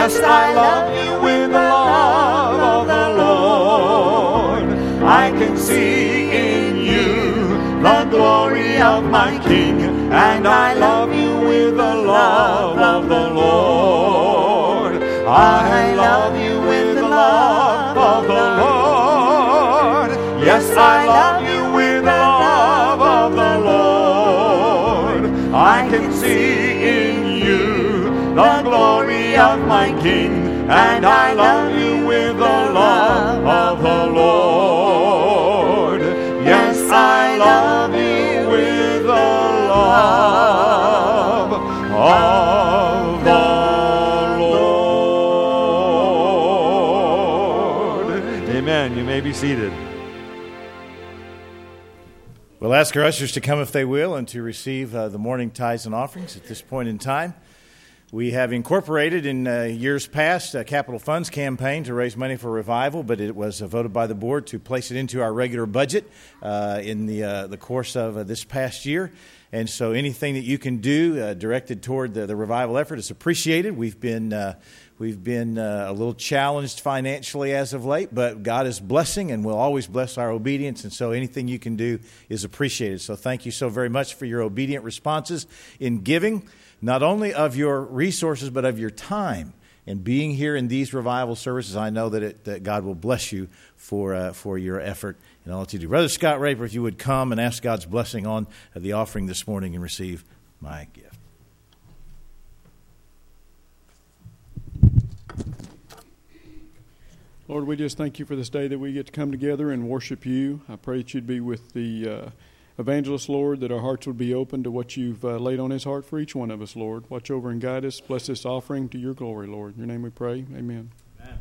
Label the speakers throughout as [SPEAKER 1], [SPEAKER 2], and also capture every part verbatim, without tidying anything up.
[SPEAKER 1] Yes, I love you with the love of the Lord. I can see in you the glory of my King, and I love you with the love of the Lord. I love you with the love of the Lord. Yes, I love you with the love of the Lord. I can see in you the glory of my King, and I love you with the love of the Lord. Yes, I love you with the love of the Lord. Amen. You may be seated.
[SPEAKER 2] We'll ask our ushers to come if they will and to receive uh, the morning tithes and offerings at this point in time. We have incorporated in uh, years past a capital funds campaign to raise money for revival, but it was uh, voted by the board to place it into our regular budget uh, in the uh, the course of uh, this past year. And so anything that you can do uh, directed toward the, the revival effort is appreciated. We've been uh, we've been uh, a little challenged financially as of late, but God is blessing and will always bless our obedience. And so anything you can do is appreciated. So thank you so very much for your obedient responses in giving, not only of your resources, but of your time. And being here in these revival services, I know that, it, that God will bless you for uh, for your effort and all that you do. Brother Scott Raper, if you would come and ask God's blessing on the offering this morning and receive my gift.
[SPEAKER 3] Lord, we just thank you for this day that we get to come together and worship you. I pray that you'd be with the uh, evangelist, Lord, that our hearts would be open to what you've uh, laid on his heart for each one of us, Lord. Watch over and guide us. Bless this offering to your glory, Lord. In your name we pray. Amen. Amen.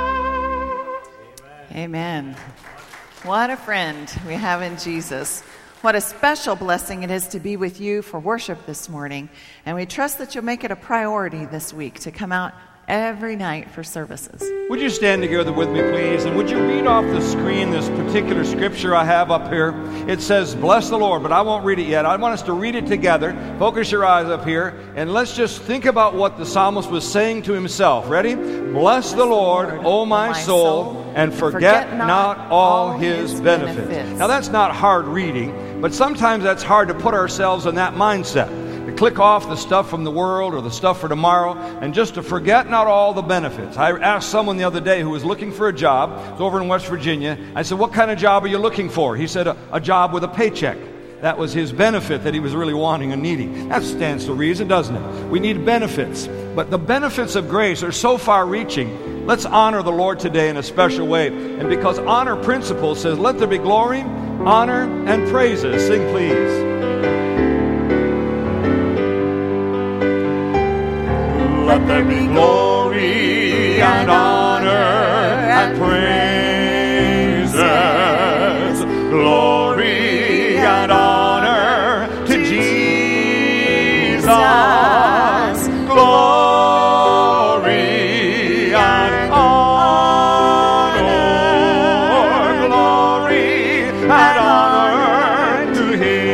[SPEAKER 4] Amen. What a friend we have in Jesus. What a special blessing it is to be with you for worship this morning. And we trust that you'll make it a priority this week to come out every night for services.
[SPEAKER 1] Would you stand together with me, please? And would you read off the screen this particular scripture I have up here? It says, bless the Lord, but I won't read it yet. I want us to read it together. Focus your eyes up here, and let's just think about what the psalmist was saying to himself. Ready? Bless the Lord, O my soul, and forget not all his benefits. Now, that's not hard reading, but sometimes that's hard to put ourselves in that mindset. To click off the stuff from the world or the stuff for tomorrow and just to forget not all the benefits. I asked someone the other day who was looking for a job. It was over in West Virginia. I said, what kind of job are you looking for? He said, a, a job with a paycheck. That was his benefit that he was really wanting and needing. That stands to reason, doesn't it? We need benefits. But the benefits of grace are so far-reaching. Let's honor the Lord today in a special way. And because honor principle says, let there be glory, honor, and praises. Sing, please.
[SPEAKER 2] Let there be glory and honor and praises. Glory and honor to Jesus. Glory and honor. Glory and honor to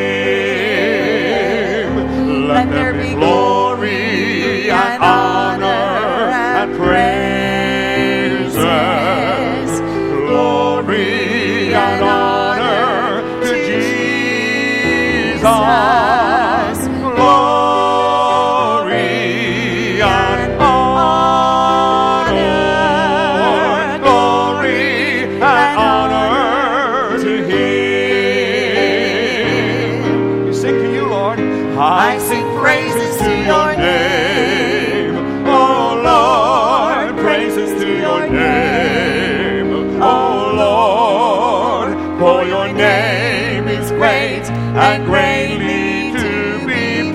[SPEAKER 2] Him. Let there be glory and honor and praises. Glory and honor to Jesus. Glory and honor. Glory and honor to Him. We sing to you, Lord. I sing praises to your name. Oh Lord, praises to your name. Oh Lord, for your name is great and greatly to be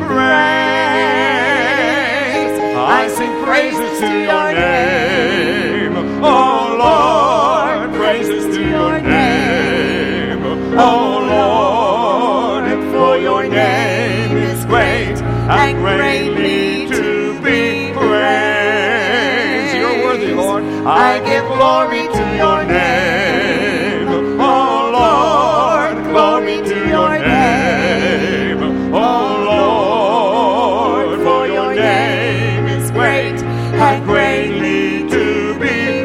[SPEAKER 2] praised. I sing praises to your name. Oh Lord, praises to your name. Oh Lord, for your name is great and greatly to be praised. You're worthy, Lord. I give glory to your name. Oh Lord, glory to your name. Oh Lord, for your name is great and greatly to be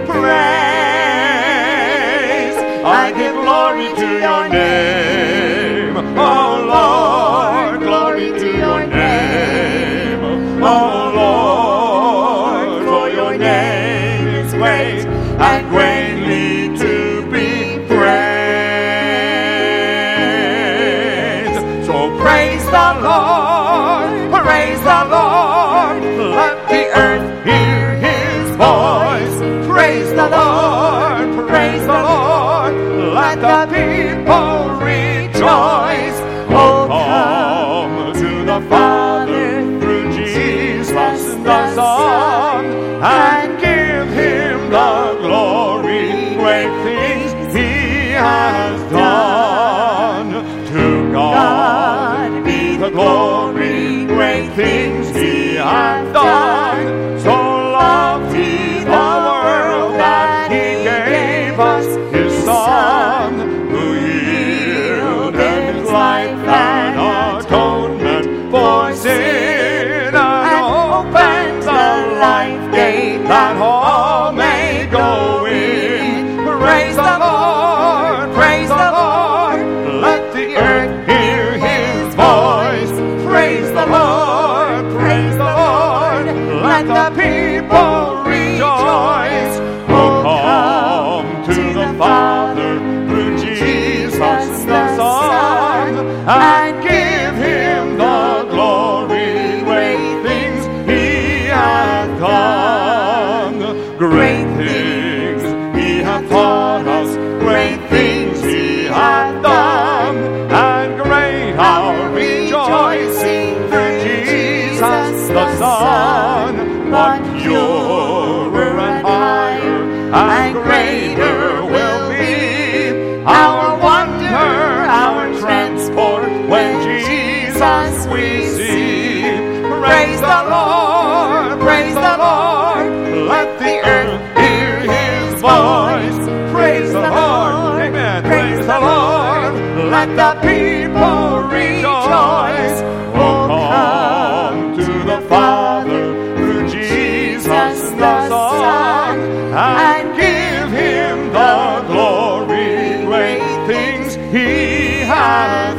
[SPEAKER 2] praised. I give glory to your name. Oh Lord, glory to your name. Oh Lord, for your name is great and greatly to be praised. So praise the Lord, praise the Lord. Let the earth hear his voice. Praise the Lord, praise the Lord. Let the people rejoice. Oh, come to the Father through Jesus the Son and give him the glory. Great things he has done. To God be the glory. Great things he has done. So loved he the world that he gave us his Son, who yielded his life and atonement for sin, and opens the life gate that all may go in. Praise the Lord, praise the Lord. Let the earth hear his voice. Praise the Lord, praise the Lord.
[SPEAKER 1] Praise the Lord, praise the Lord. Let the earth hear his voice. Praise the Lord, amen. Praise the Lord. Let the people rejoice. Oh, come to the Father through Jesus the Son, and give him the glory. Great things he hath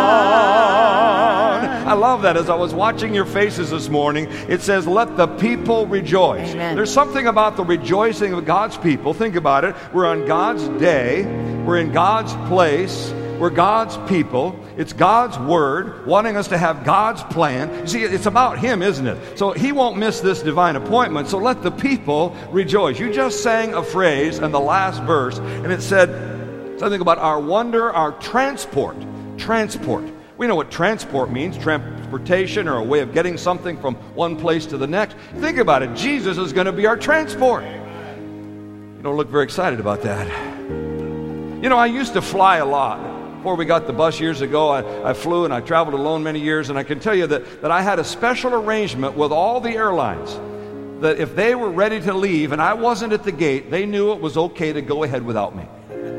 [SPEAKER 1] done. I love that. As I was watching your faces this morning, it says, let the people rejoice.
[SPEAKER 4] Amen.
[SPEAKER 1] There's something about the rejoicing of God's people. Think about it. We're on God's day. We're in God's place. We're God's people. It's God's word, wanting us to have God's plan. You see, it's about him, isn't it? So he won't miss this divine appointment. So let the people rejoice. You just sang a phrase in the last verse, and it said something about our wonder, our transport. Transport. We know what transport means, transportation, or a way of getting something from one place to the next. Think about it. Jesus is going to be our transport. You don't look very excited about that. You know, I used to fly a lot. Before we got the bus years ago, I, I flew and I traveled alone many years, and I can tell you that, that I had a special arrangement with all the airlines that if they were ready to leave and I wasn't at the gate, they knew it was okay to go ahead without me.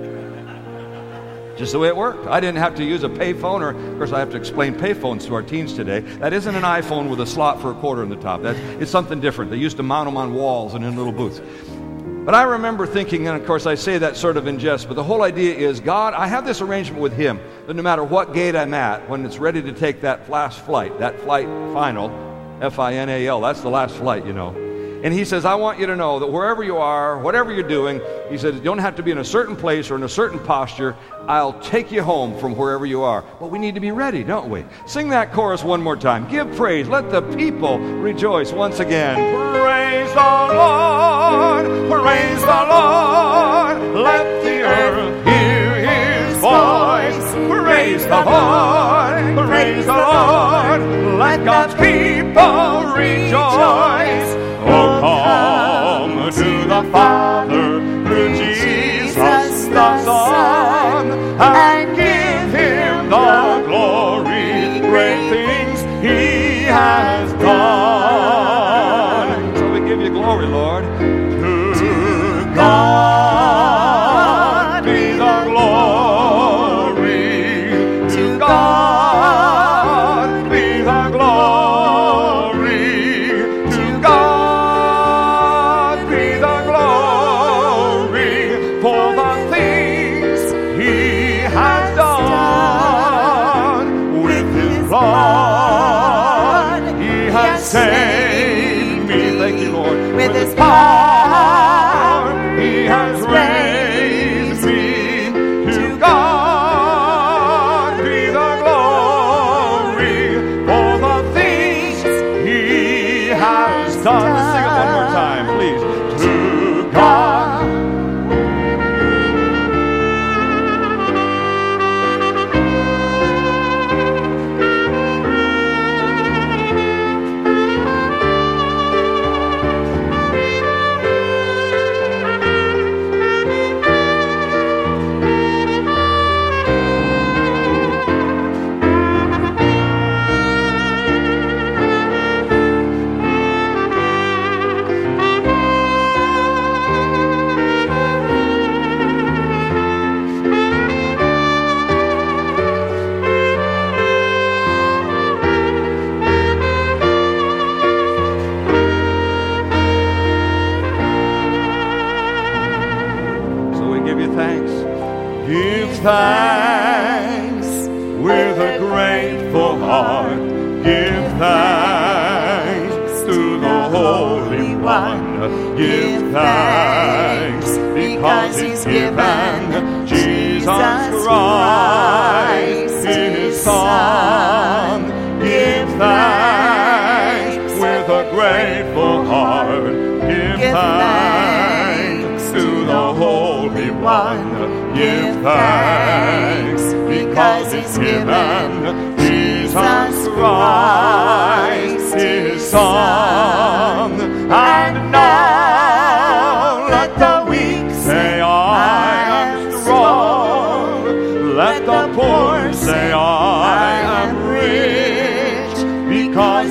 [SPEAKER 1] Just the way it worked. I didn't have to use a payphone, or of course I have to explain payphones to our teens today. That isn't an iPhone with a slot for a quarter in the top. That's, it's something different. They used to mount them on walls and in little booths. But I remember thinking, and of course I say that sort of in jest, but the whole idea is, God, I have this arrangement with him that no matter what gate I'm at, when it's ready to take that last flight, that flight final, F I N A L, that's the last flight, you know. And he says, I want you to know that wherever you are, whatever you're doing, he said, you don't have to be in a certain place or in a certain posture. I'll take you home from wherever you are. But we need to be ready, don't we? Sing that chorus one more time. Give praise. Let the people rejoice once again. Praise the Lord. Praise the Lord. Let the earth hear his voice. Praise the Lord. Praise the Lord. Let God's people rejoice. Oh, come to the Father through Jesus the Son, and give him the glory. Great things he has done. So we give you glory, Lord. To God be the glory. To God be the glory. To God be the glory for the things he has done. With his blood he has saved me. Thank you, Lord. With his power he has raised me. To God be the glory for the things he has done. Let's sing it one more time, please. To God. Thanks with a grateful heart. Give thanks to the Holy One. Give thanks because he's given Jesus Christ, his Son. Give thanks with a grateful heart. Give thanks to the Holy One. Give thanks because he's given Jesus Christ, his Son. And now let the weak say, I am strong. Let the poor say, I am rich because of what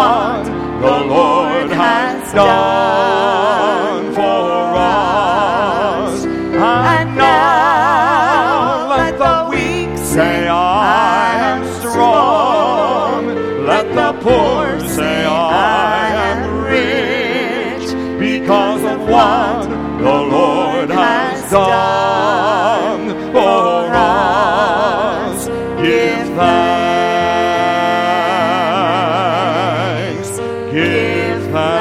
[SPEAKER 1] what the Lord has done for us. And now let the weak say, I am strong. Let the poor say, I am rich, because of what the Lord has done for us. Give thanks, give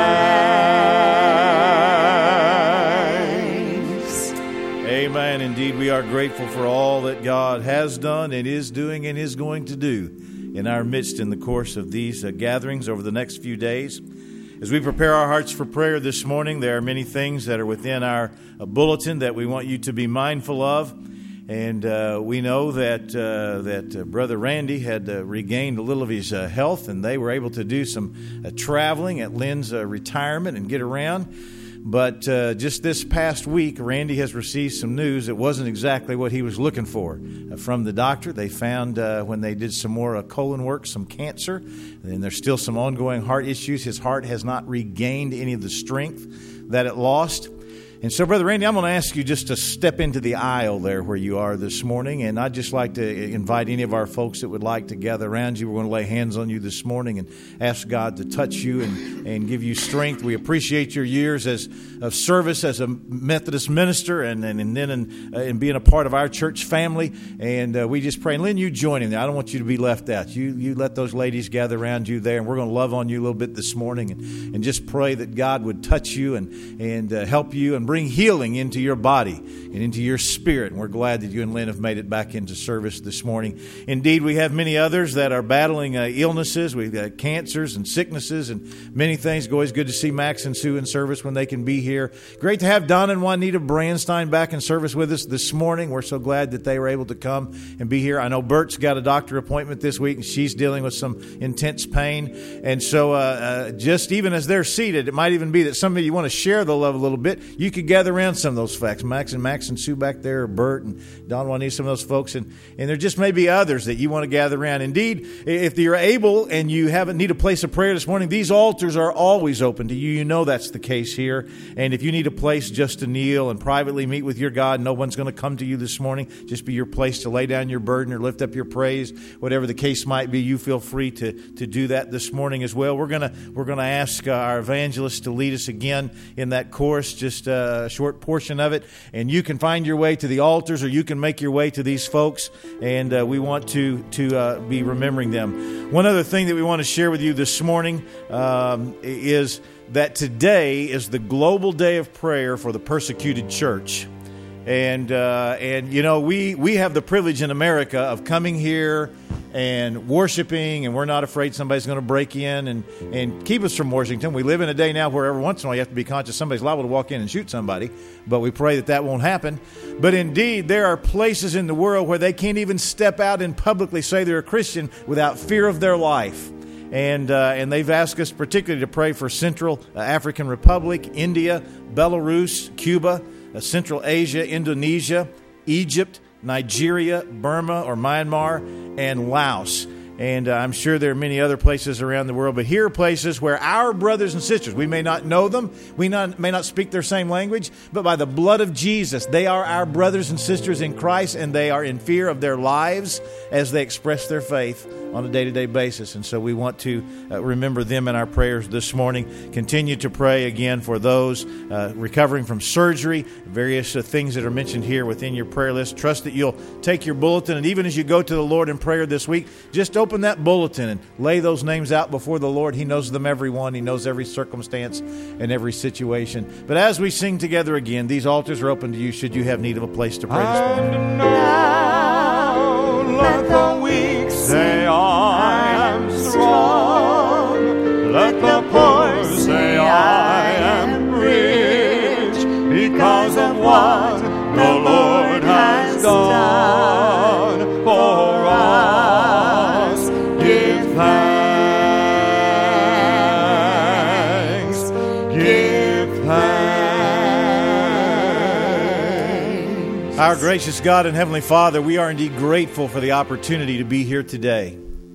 [SPEAKER 1] thanks.
[SPEAKER 2] Amen. Indeed, we are grateful for all that God has done and is doing and is going to do in our midst in the course of these uh, gatherings over the next few days. As we prepare our hearts for prayer this morning, there are many things that are within our uh, bulletin that we want you to be mindful of. And uh, we know that uh, that uh, Brother Randy had uh, regained a little of his uh, health, and they were able to do some uh, traveling at Lynn's uh, retirement and get around. But uh, just this past week, Randy has received some news that wasn't exactly what he was looking for uh, from the doctor. They found uh, when they did some more uh, colon work, some cancer, and there's still some ongoing heart issues. His heart has not regained any of the strength that it lost. And so, Brother Randy, I'm going to ask you just to step into the aisle there where you are this morning. And I'd just like to invite any of our folks that would like to gather around you. We're going to lay hands on you this morning and ask God to touch you and, and give you strength. We appreciate your years as of service as a Methodist minister and, and, and then in, uh, in being a part of our church family. And uh, we just pray. And Lynn, you join in there. I don't want you to be left out. You, you let those ladies gather around you there. And we're going to love on you a little bit this morning and, and just pray that God would touch you and, and uh, help you and bring healing into your body and into your spirit. And we're glad that you and Lynn have made it back into service this morning. Indeed, we have many others that are battling uh, illnesses. We've got cancers and sicknesses and many things. It's always good to see Max and Sue in service when they can be here. Great to have Don and Juanita Brandstein back in service with us this morning. We're so glad that they were able to come and be here. I know Bert's got a doctor appointment this week, and she's dealing with some intense pain. And so uh, uh, just even as they're seated, it might even be that some of you want to share the love a little bit. You could gather around some of those facts. Max and Max and Sue back there, Bert and Don Juanita, some of those folks, and, and there just may be others that you want to gather around. Indeed, if you're able and you haven't need a place of prayer this morning, these altars are always open to you. You know that's the case here. And if you need a place just to kneel and privately meet with your God, no one's going to come to you this morning. Just be your place to lay down your burden or lift up your praise, whatever the case might be. You feel free to, to do that this morning as well. We're gonna we're gonna ask uh, our evangelist to lead us again in that chorus, just uh, a short portion of it, and you can find your way to the altars or you can make your way to these folks, and uh, we want to to uh, be remembering them. One other thing that we want to share with you this morning um, is that today is the global day of prayer for the persecuted church. And, uh, and you know, we, we have the privilege in America of coming here and worshiping, and we're not afraid somebody's going to break in and, and keep us from Washington. We live in a day now where every once in a while you have to be conscious somebody's liable to walk in and shoot somebody, but we pray that that won't happen. But indeed, there are places in the world where they can't even step out and publicly say they're a Christian without fear of their life. And uh, and they've asked us particularly to pray for Central African Republic, India, Belarus, Cuba, uh, Central Asia, Indonesia, Egypt, Nigeria, Burma or Myanmar, and Laos. And uh, I'm sure there are many other places around the world, but here are places where our brothers and sisters, we may not know them, we not, may not speak their same language, but by the blood of Jesus, they are our brothers and sisters in Christ, and they are in fear of their lives as they express their faith on a day-to-day basis. And so we want to uh, remember them in our prayers this morning. Continue to pray again for those uh, recovering from surgery, various uh, things that are mentioned here within your prayer list. Trust that you'll take your bulletin, and even as you go to the Lord in prayer this week, just open that bulletin and lay those names out before the Lord. He knows them every one. He knows every circumstance and every situation. But as we sing together again, these altars are open to you should you have need of a place to pray this morning.
[SPEAKER 1] And now let the weak say, I am strong. Let the poor say, I am rich, because of what the Lord has done for us. Give thanks, give thanks.
[SPEAKER 2] Our gracious God and Heavenly Father, we are indeed grateful for the opportunity to be here today.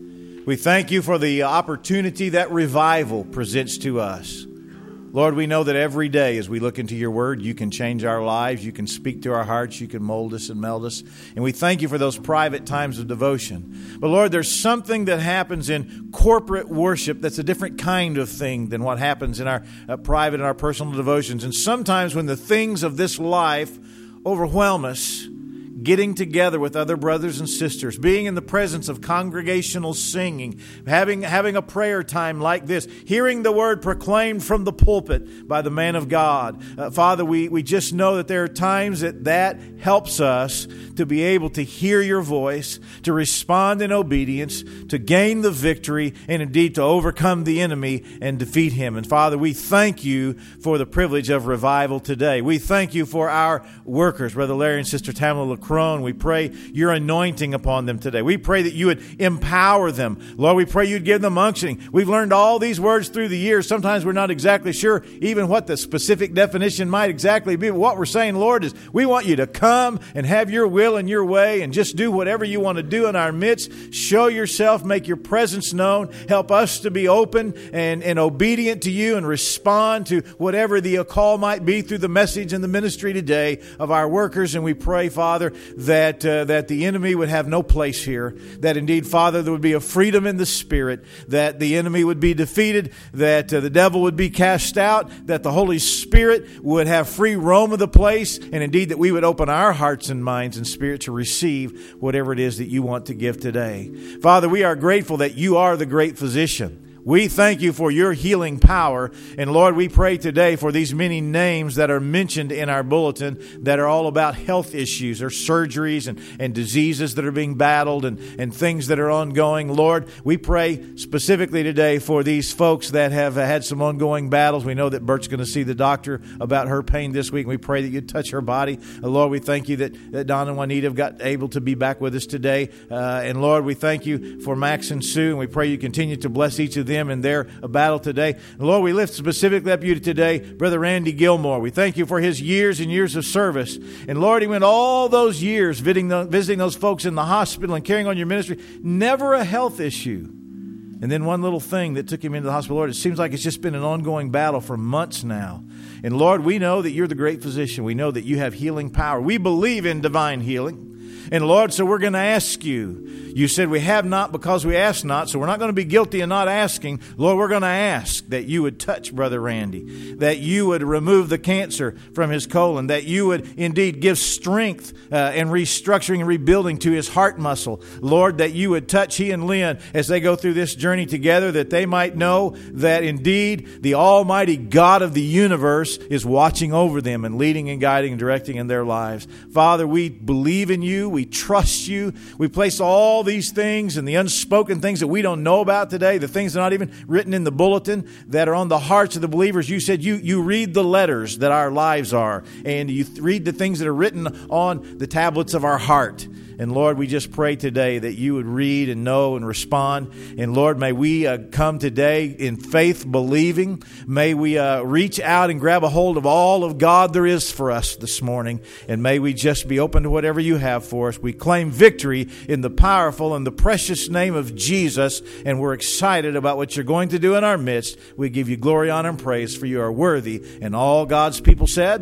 [SPEAKER 2] We thank you for the opportunity that revival presents to us. Lord, we know that every day as we look into your word, you can change our lives, you can speak to our hearts, you can mold us and meld us. And we thank you for those private times of devotion. But Lord, there's something that happens in corporate worship that's a different kind of thing than what happens in our uh, private and our personal devotions. And sometimes when the things of this life overwhelm us, getting together with other brothers and sisters, being in the presence of congregational singing, having having a prayer time like this, hearing the word proclaimed from the pulpit by the man of God. Uh, Father, we, we just know that there are times that that helps us to be able to hear your voice, to respond in obedience, to gain the victory, and indeed to overcome the enemy and defeat him. And Father, we thank you for the privilege of revival today. We thank you for our workers, Brother Larry and Sister Tamala LaCroix. We pray your anointing upon them today. We pray that you would empower them. Lord, we pray you'd give them unctioning. We've learned all these words through the years. Sometimes we're not exactly sure even what the specific definition might exactly be. But what we're saying, Lord, is we want you to come and have your will and your way and just do whatever you want to do in our midst. Show yourself, make your presence known. Help us to be open and, and obedient to you and respond to whatever the call might be through the message and the ministry today of our workers. And we pray, Father, that uh, that the enemy would have no place here, that indeed, Father, there would be a freedom in the Spirit, that the enemy would be defeated, that uh, the devil would be cast out, that the Holy Spirit would have free roam of the place, and indeed that we would open our hearts and minds and spirit to receive whatever it is that you want to give today. Father, we are grateful that you are the great physician. We thank you for your healing power. And Lord, we pray today for these many names that are mentioned in our bulletin that are all about health issues or surgeries and, and diseases that are being battled and, and things that are ongoing. Lord, we pray specifically today for these folks that have had some ongoing battles. We know that Bert's going to see the doctor about her pain this week. We pray that you touch her body. Uh, Lord, we thank you that, that Don and Juanita have got able to be back with us today. Uh, and Lord, we thank you for Max and Sue, and we pray you continue to bless each of them in their battle today. And Lord, we lift specifically up you today, Brother Randy Gilmore. We thank you for his years and years of service. And Lord, he went all those years visiting, the, visiting those folks in the hospital and carrying on your ministry. Never a health issue. And then one little thing that took him into the hospital. Lord, it seems like it's just been an ongoing battle for months now. And Lord, we know that you're the great physician. We know that you have healing power. We believe in divine healing. And Lord, so we're going to ask you. You said we have not because we ask not, so we're not going to be guilty of not asking. Lord, we're going to ask that you would touch Brother Randy, that you would remove the cancer from his colon, that you would indeed give strength uh, and restructuring and rebuilding to his heart muscle. Lord, that you would touch he and Lynn as they go through this journey together, that they might know that indeed the Almighty God of the universe is watching over them and leading and guiding and directing in their lives. Father, we believe in you. We trust you. We place all these things and the unspoken things that we don't know about today, the things that are not even written in the bulletin, that are on the hearts of the believers. You said you, you read the letters that our lives are, and you read the things that are written on the tablets of our heart. And Lord, we just pray today that you would read and know and respond. And Lord, may we uh, come today in faith believing. May we uh, reach out and grab a hold of all of God there is for us this morning. And may we just be open to whatever you have for us. We claim victory in the powerful and the precious name of Jesus. And we're excited about what you're going to do in our midst. We give you glory, honor, and praise, for you are worthy. And all God's people said,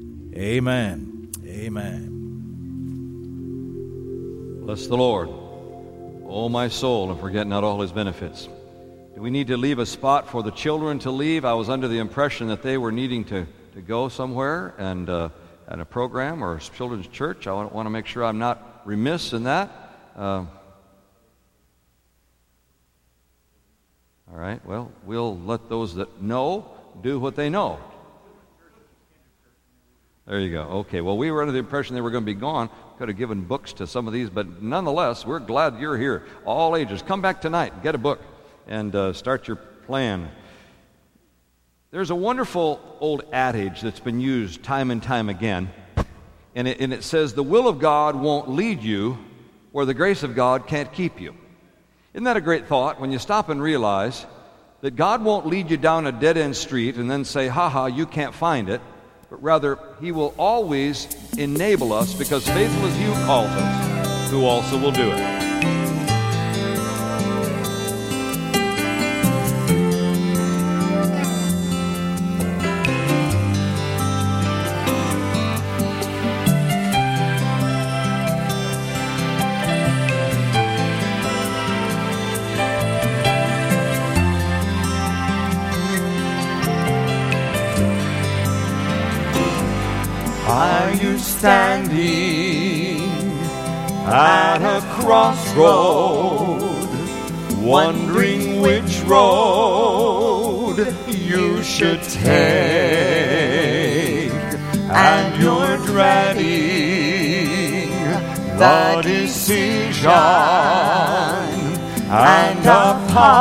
[SPEAKER 2] amen. Amen.
[SPEAKER 5] Bless the Lord, O my soul, and forget not all his benefits. Do we need to leave a spot for the children to leave? I was under the impression that they were needing to, to go somewhere and uh, at a program or a children's church. I want, want to make sure I'm not remiss in that. Uh, all right, well, we'll let those that know do what they know. There you go. Okay, well, we were under the impression they were going to be gone. Could have given books to some of these, but nonetheless, we're glad you're here. All ages. Come back tonight, get a book, and uh, start your plan. There's a wonderful old adage that's been used time and time again, and it, and it says, the will of God won't lead you where the grace of God can't keep you. Isn't that a great thought when you stop and realize that God won't lead you down a dead-end street and then say, ha-ha, you can't find it, but rather he will always enable us, because faithful as you calls us, who also will do it.
[SPEAKER 1] standing at a crossroad, wondering which road you should take, and you're dreading the decision and a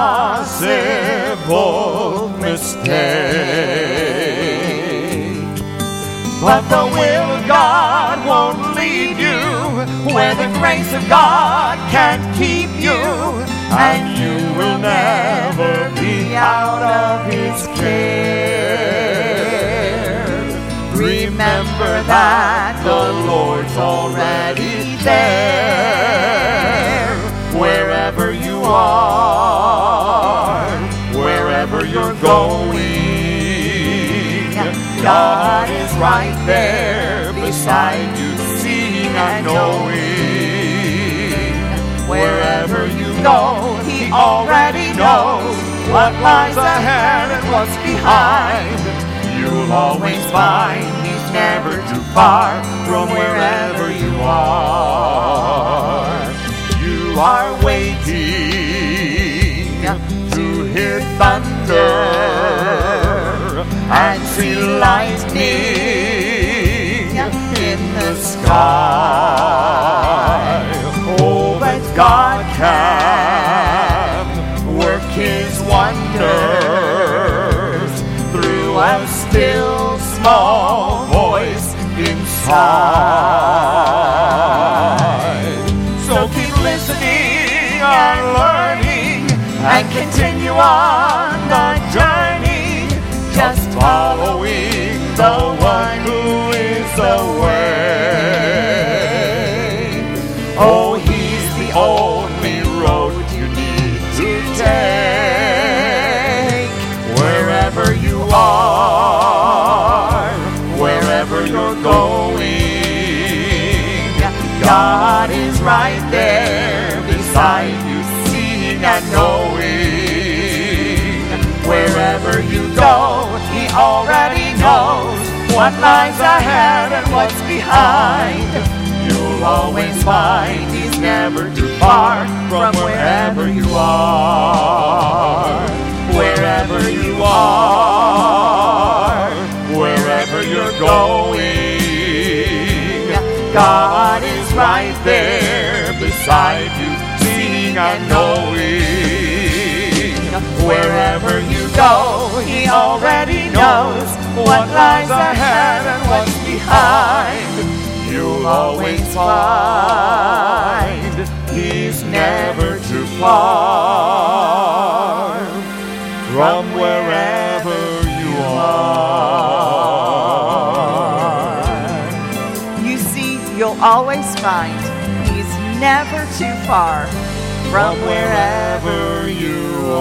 [SPEAKER 1] possible mistake. But the will of God won't lead you where the grace of God can't keep you, and you will never be out of His care. Remember that the Lord's already there. Wherever you are, wherever you're going, God is right there beside you, seeing and knowing. Wherever you go, He already knows what lies ahead and what's behind. You'll always find He's never too far from wherever you are. You are waiting to hear thunder and see lightning in the sky. Oh, but God can work His wonders through a still small voice inside. So keep listening and learning and continue on the journey, just following the one who is the way. Oh, He's the only road you need to take. Wherever you are, wherever you're going, God is right there beside you, seeing and knowing. Wherever you go, He already knows what lies ahead and what's behind. You'll always find He's never too far from wherever you are. Wherever you are, wherever you're going, God is right there beside you, seeing and knowing. Wherever you go, He already knows what lies ahead and what's behind. You'll always find He's never too far from wherever you are.
[SPEAKER 4] You see, you'll always find He's never too far from wherever you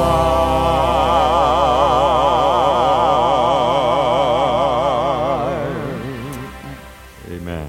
[SPEAKER 5] are. Amen.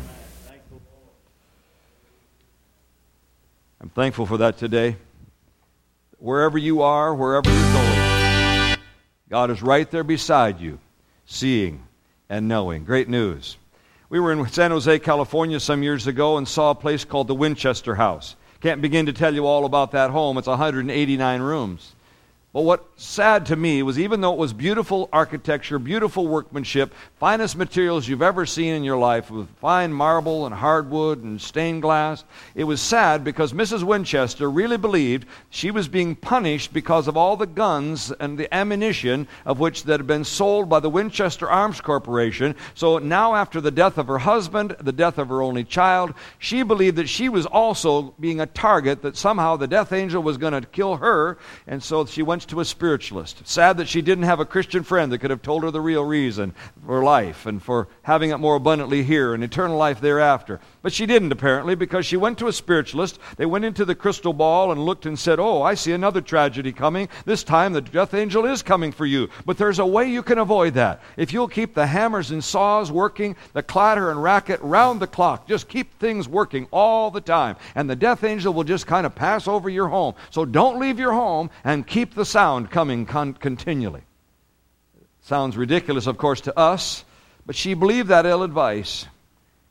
[SPEAKER 5] I'm thankful for that today. Wherever you are, wherever you're going, God is right there beside you, seeing and knowing. Great news. We were in San Jose, California some years ago and saw a place called the Winchester House. Can't begin to tell you all about that home. It's one hundred eighty-nine rooms. But what's sad to me was, even though it was beautiful architecture, beautiful workmanship, finest materials you've ever seen in your life, with fine marble and hardwood and stained glass, it was sad because Missus Winchester really believed she was being punished because of all the guns and the ammunition of which that had been sold by the Winchester Arms Corporation. So now, after the death of her husband, the death of her only child, she believed that she was also being a target, that somehow the death angel was going to kill her, and so she went to a spiritualist. Sad that she didn't have a Christian friend that could have told her the real reason for life and for having it more abundantly here and eternal life thereafter. But she didn't, apparently, because she went to a spiritualist. They went into the crystal ball and looked and said, "Oh, I see another tragedy coming. This time the death angel is coming for you. But there's a way you can avoid that. If you'll keep the hammers and saws working, the clatter and racket round the clock, just keep things working all the time, and the death angel will just kind of pass over your home. So don't leave your home and keep the sound coming con- continually." Sounds ridiculous, of course, to us, but she believed that ill advice.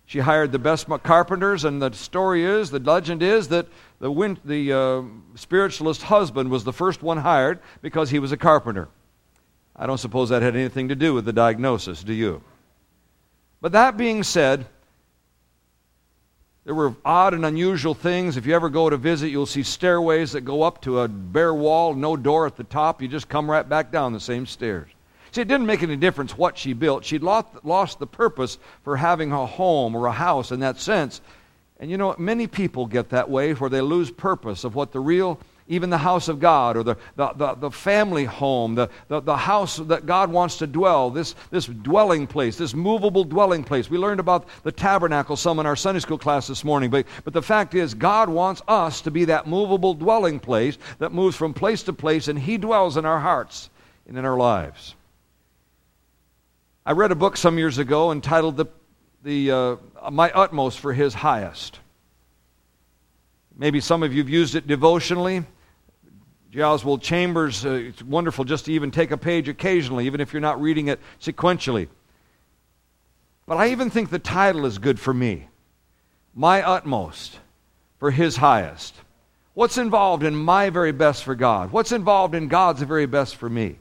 [SPEAKER 5] She hired the best carpenters, and the story is, the legend is, that the, win- the uh, spiritualist husband was the first one hired because he was a carpenter. I don't suppose that had anything to do with the diagnosis, do you? But that being said, there were odd and unusual things. If you ever go to visit, you'll see stairways that go up to a bare wall, no door at the top. You just come right back down the same stairs. See, it didn't make any difference what she built. She'd lost, lost the purpose for having a home or a house in that sense. And you know, many people get that way where they lose purpose of what the real, even the house of God or the, the, the, the family home, the, the, the house that God wants to dwell, this, this dwelling place, this movable dwelling place. We learned about the tabernacle some in our Sunday school class this morning, but, but the fact is God wants us to be that movable dwelling place that moves from place to place, and He dwells in our hearts and in our lives. I read a book some years ago entitled the, the, uh, My Utmost for His Highest. Maybe some of you have used it devotionally. J. Oswald Chambers, uh, it's wonderful just to even take a page occasionally, even if you're not reading it sequentially. But I even think the title is good for me. My Utmost for His Highest. What's involved in my very best for God? What's involved in God's very best for me?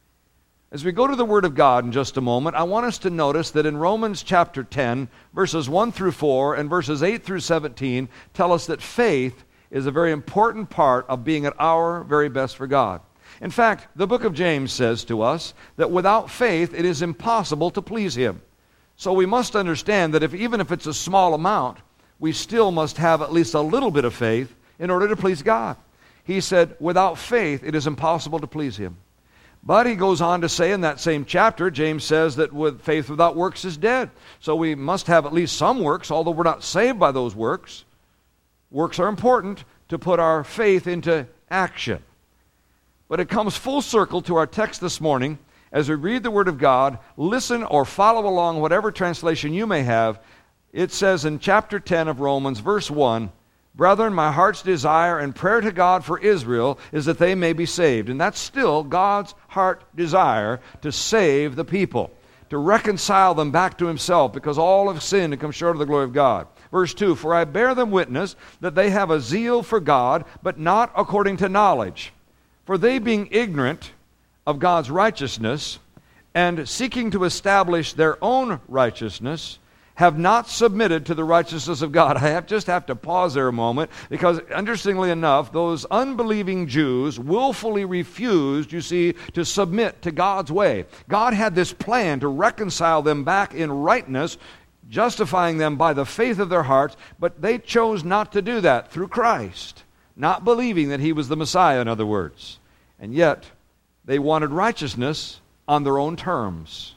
[SPEAKER 5] As we go to the Word of God in just a moment, I want us to notice that in Romans chapter ten, verses one through four and verses eight through seventeen tell us that faith is a very important part of being at our very best for God. In fact, the book of James says to us that without faith it is impossible to please Him. So we must understand that if even if it's a small amount, we still must have at least a little bit of faith in order to please God. He said, without faith it is impossible to please Him. But he goes on to say in that same chapter, James says that with faith without works is dead. So we must have at least some works, although we're not saved by those works. Works are important to put our faith into action. But it comes full circle to our text this morning. As we read the Word of God, listen or follow along whatever translation you may have. It says in chapter ten of Romans, verse one, Brethren, my heart's desire and prayer to God for Israel is that they may be saved. And that's still God's heart desire, to save the people, to reconcile them back to Himself, because all have sinned and come short of the glory of God. Verse two, For I bear them witness that they have a zeal for God, but not according to knowledge. For they, being ignorant of God's righteousness, and seeking to establish their own righteousness, have not submitted to the righteousness of God. I have, just have to pause there a moment, because interestingly enough, those unbelieving Jews willfully refused, you see, to submit to God's way. God had this plan to reconcile them back in rightness, justifying them by the faith of their hearts, but they chose not to do that through Christ, not believing that He was the Messiah, in other words. And yet, they wanted righteousness on their own terms.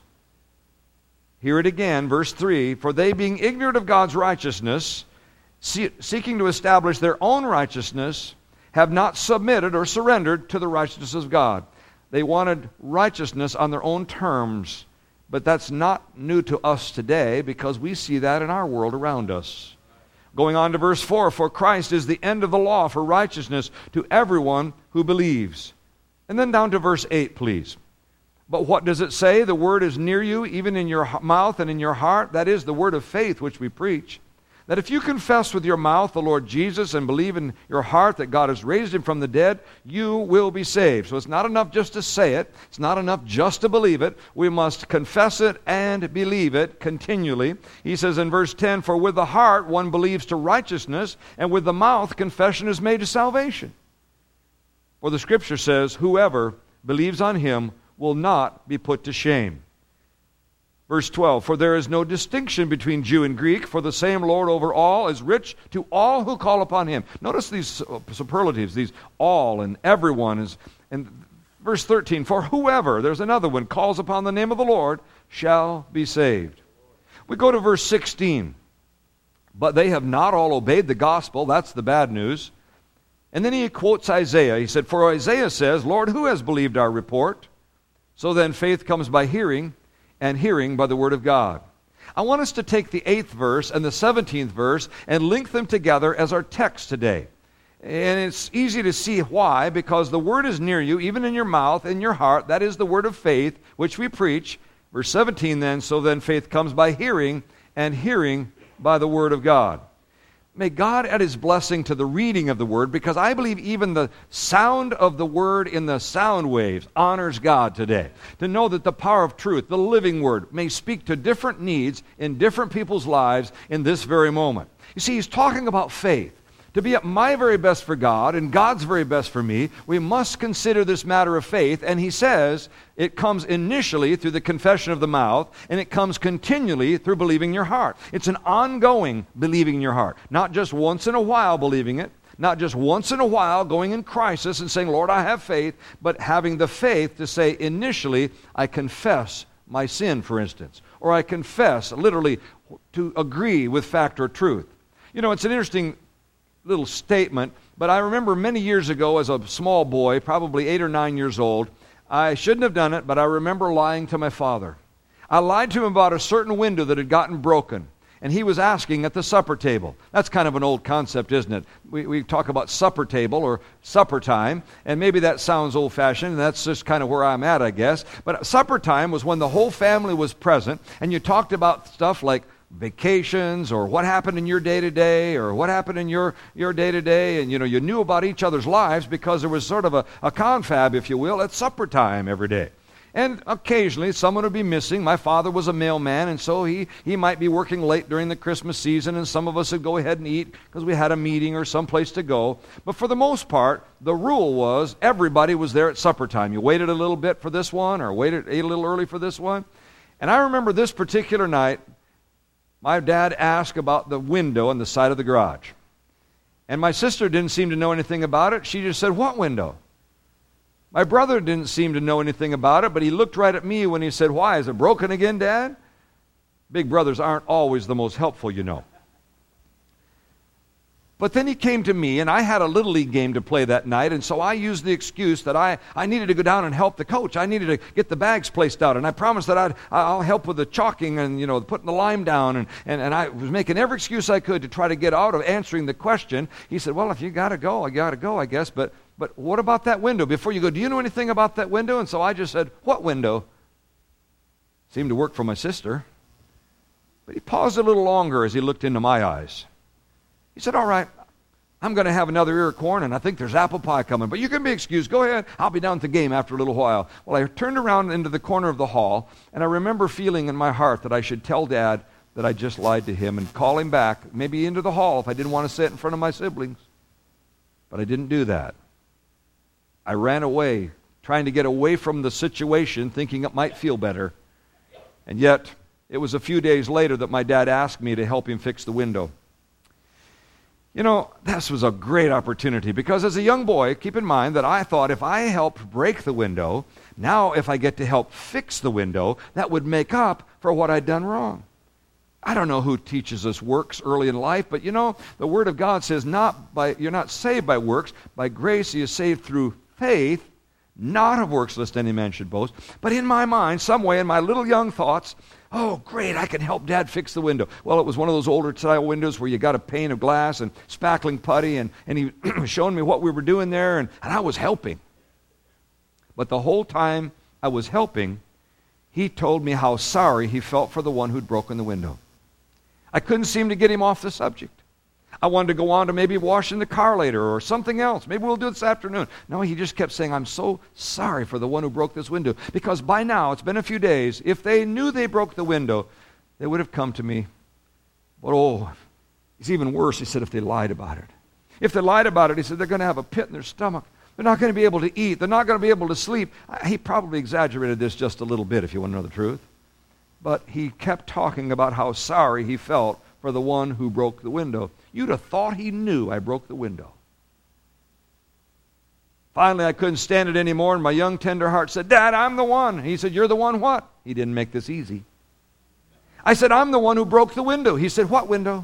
[SPEAKER 5] Hear it again, verse three, For they, being ignorant of God's righteousness, see, seeking to establish their own righteousness, have not submitted or surrendered to the righteousness of God. They wanted righteousness on their own terms, but that's not new to us today, because we see that in our world around us. Going on to verse four, For Christ is the end of the law for righteousness to everyone who believes. And then down to verse eight, please. But what does it say? The word is near you, even in your mouth and in your heart. That is the word of faith which we preach. That if you confess with your mouth the Lord Jesus and believe in your heart that God has raised Him from the dead, you will be saved. So it's not enough just to say it. It's not enough just to believe it. We must confess it and believe it continually. He says in verse ten, For with the heart one believes to righteousness, and with the mouth confession is made to salvation. For the Scripture says, Whoever believes on Him will not be put to shame. Verse twelve, For there is no distinction between Jew and Greek, for the same Lord over all is rich to all who call upon Him. Notice these superlatives, these all and everyone. Is. And verse thirteen, For whoever, there's another one, calls upon the name of the Lord shall be saved. We go to verse sixteen. But they have not all obeyed the gospel. That's the bad news. And then he quotes Isaiah. He said, For Isaiah says, Lord, who has believed our report? So then faith comes by hearing, and hearing by the Word of God. I want us to take the eighth verse and the seventeenth verse and link them together as our text today. And it's easy to see why, because the Word is near you, even in your mouth, in your heart. That is the Word of faith, which we preach. Verse seventeen then, So then faith comes by hearing, and hearing by the Word of God. May God add His blessing to the reading of the Word, because I believe even the sound of the Word in the sound waves honors God today. To know that the power of truth, the living Word, may speak to different needs in different people's lives in this very moment. You see, He's talking about faith. To be at my very best for God and God's very best for me, we must consider this matter of faith. And He says it comes initially through the confession of the mouth, and it comes continually through believing in your heart. It's an ongoing believing in your heart, not just once in a while believing it, not just once in a while going in crisis and saying, Lord, I have faith, but having the faith to say initially, I confess my sin, for instance, or I confess literally to agree with fact or truth. You know, it's an interesting little statement, but I remember many years ago as a small boy, probably eight or nine years old, I shouldn't have done it, but I remember lying to my father. I lied to him about a certain window that had gotten broken, and he was asking at the supper table. That's kind of an old concept, isn't it? We, we talk about supper table or supper time, and maybe that sounds old-fashioned, and that's just kind of where I'm at, I guess. But supper time was when the whole family was present, and you talked about stuff like vacations or what happened in your day-to-day or what happened in your, your day-to-day, and you know, you knew about each other's lives because there was sort of a, a confab, if you will, at supper time every day. And occasionally someone would be missing. My father was a mailman, and so he, he might be working late during the Christmas season, and some of us would go ahead and eat because we had a meeting or someplace to go. But for the most part, the rule was everybody was there at supper time. You waited a little bit for this one or waited ate a little early for this one. And I remember this particular night, my dad asked about the window on the side of the garage. And my sister didn't seem to know anything about it. She just said, what window? My brother didn't seem to know anything about it, but he looked right at me when he said, why, is it broken again, Dad? Big brothers aren't always the most helpful, you know. But then he came to me, and I had a Little League game to play that night, and so I used the excuse that I, I needed to go down and help the coach. I needed to get the bags placed out, and I promised that I'd, I'll help with the chalking and, you know, putting the lime down, and, and, and I was making every excuse I could to try to get out of answering the question. He said, well, if you got to go, I got to go, I guess, but, but what about that window? Before you go, do you know anything about that window? And so I just said, what window? Seemed to work for my sister. But he paused a little longer as he looked into my eyes. He said, all right, I'm going to have another ear of corn, and I think there's apple pie coming, but you can be excused. Go ahead. I'll be down at the game after a little while. Well, I turned around into the corner of the hall, and I remember feeling in my heart that I should tell Dad that I just lied to him and call him back, maybe into the hall if I didn't want to sit in front of my siblings. But I didn't do that. I ran away, trying to get away from the situation, thinking it might feel better. And yet, it was a few days later that my dad asked me to help him fix the window. You know, this was a great opportunity because as a young boy, keep in mind that I thought if I helped break the window, now if I get to help fix the window, that would make up for what I'd done wrong. I don't know who teaches us works early in life, but you know, the Word of God says not by you're not saved by works. By grace you are saved through faith, not of works lest any man should boast. But in my mind, some way in my little young thoughts, oh, great, I can help Dad fix the window. Well, it was one of those older style windows where you got a pane of glass and spackling putty, and, and he was showing me what we were doing there, and, and I was helping. But the whole time I was helping, he told me how sorry he felt for the one who'd broken the window. I couldn't seem to get him off the subject. I wanted to go on to maybe washing the car later or something else. Maybe we'll do it this afternoon. No, he just kept saying, I'm so sorry for the one who broke this window. Because by now, it's been a few days, if they knew they broke the window, they would have come to me. But oh, it's even worse, he said, if they lied about it. If they lied about it, he said, they're going to have a pit in their stomach. They're not going to be able to eat. They're not going to be able to sleep. He probably exaggerated this just a little bit, if you want to know the truth. But he kept talking about how sorry he felt for the one who broke the window. You'd have thought he knew I broke the window. Finally, I couldn't stand it anymore, and my young tender heart said, Dad, I'm the one. He said, you're the one what? He didn't make this easy. I said, I'm the one who broke the window. He said, what window?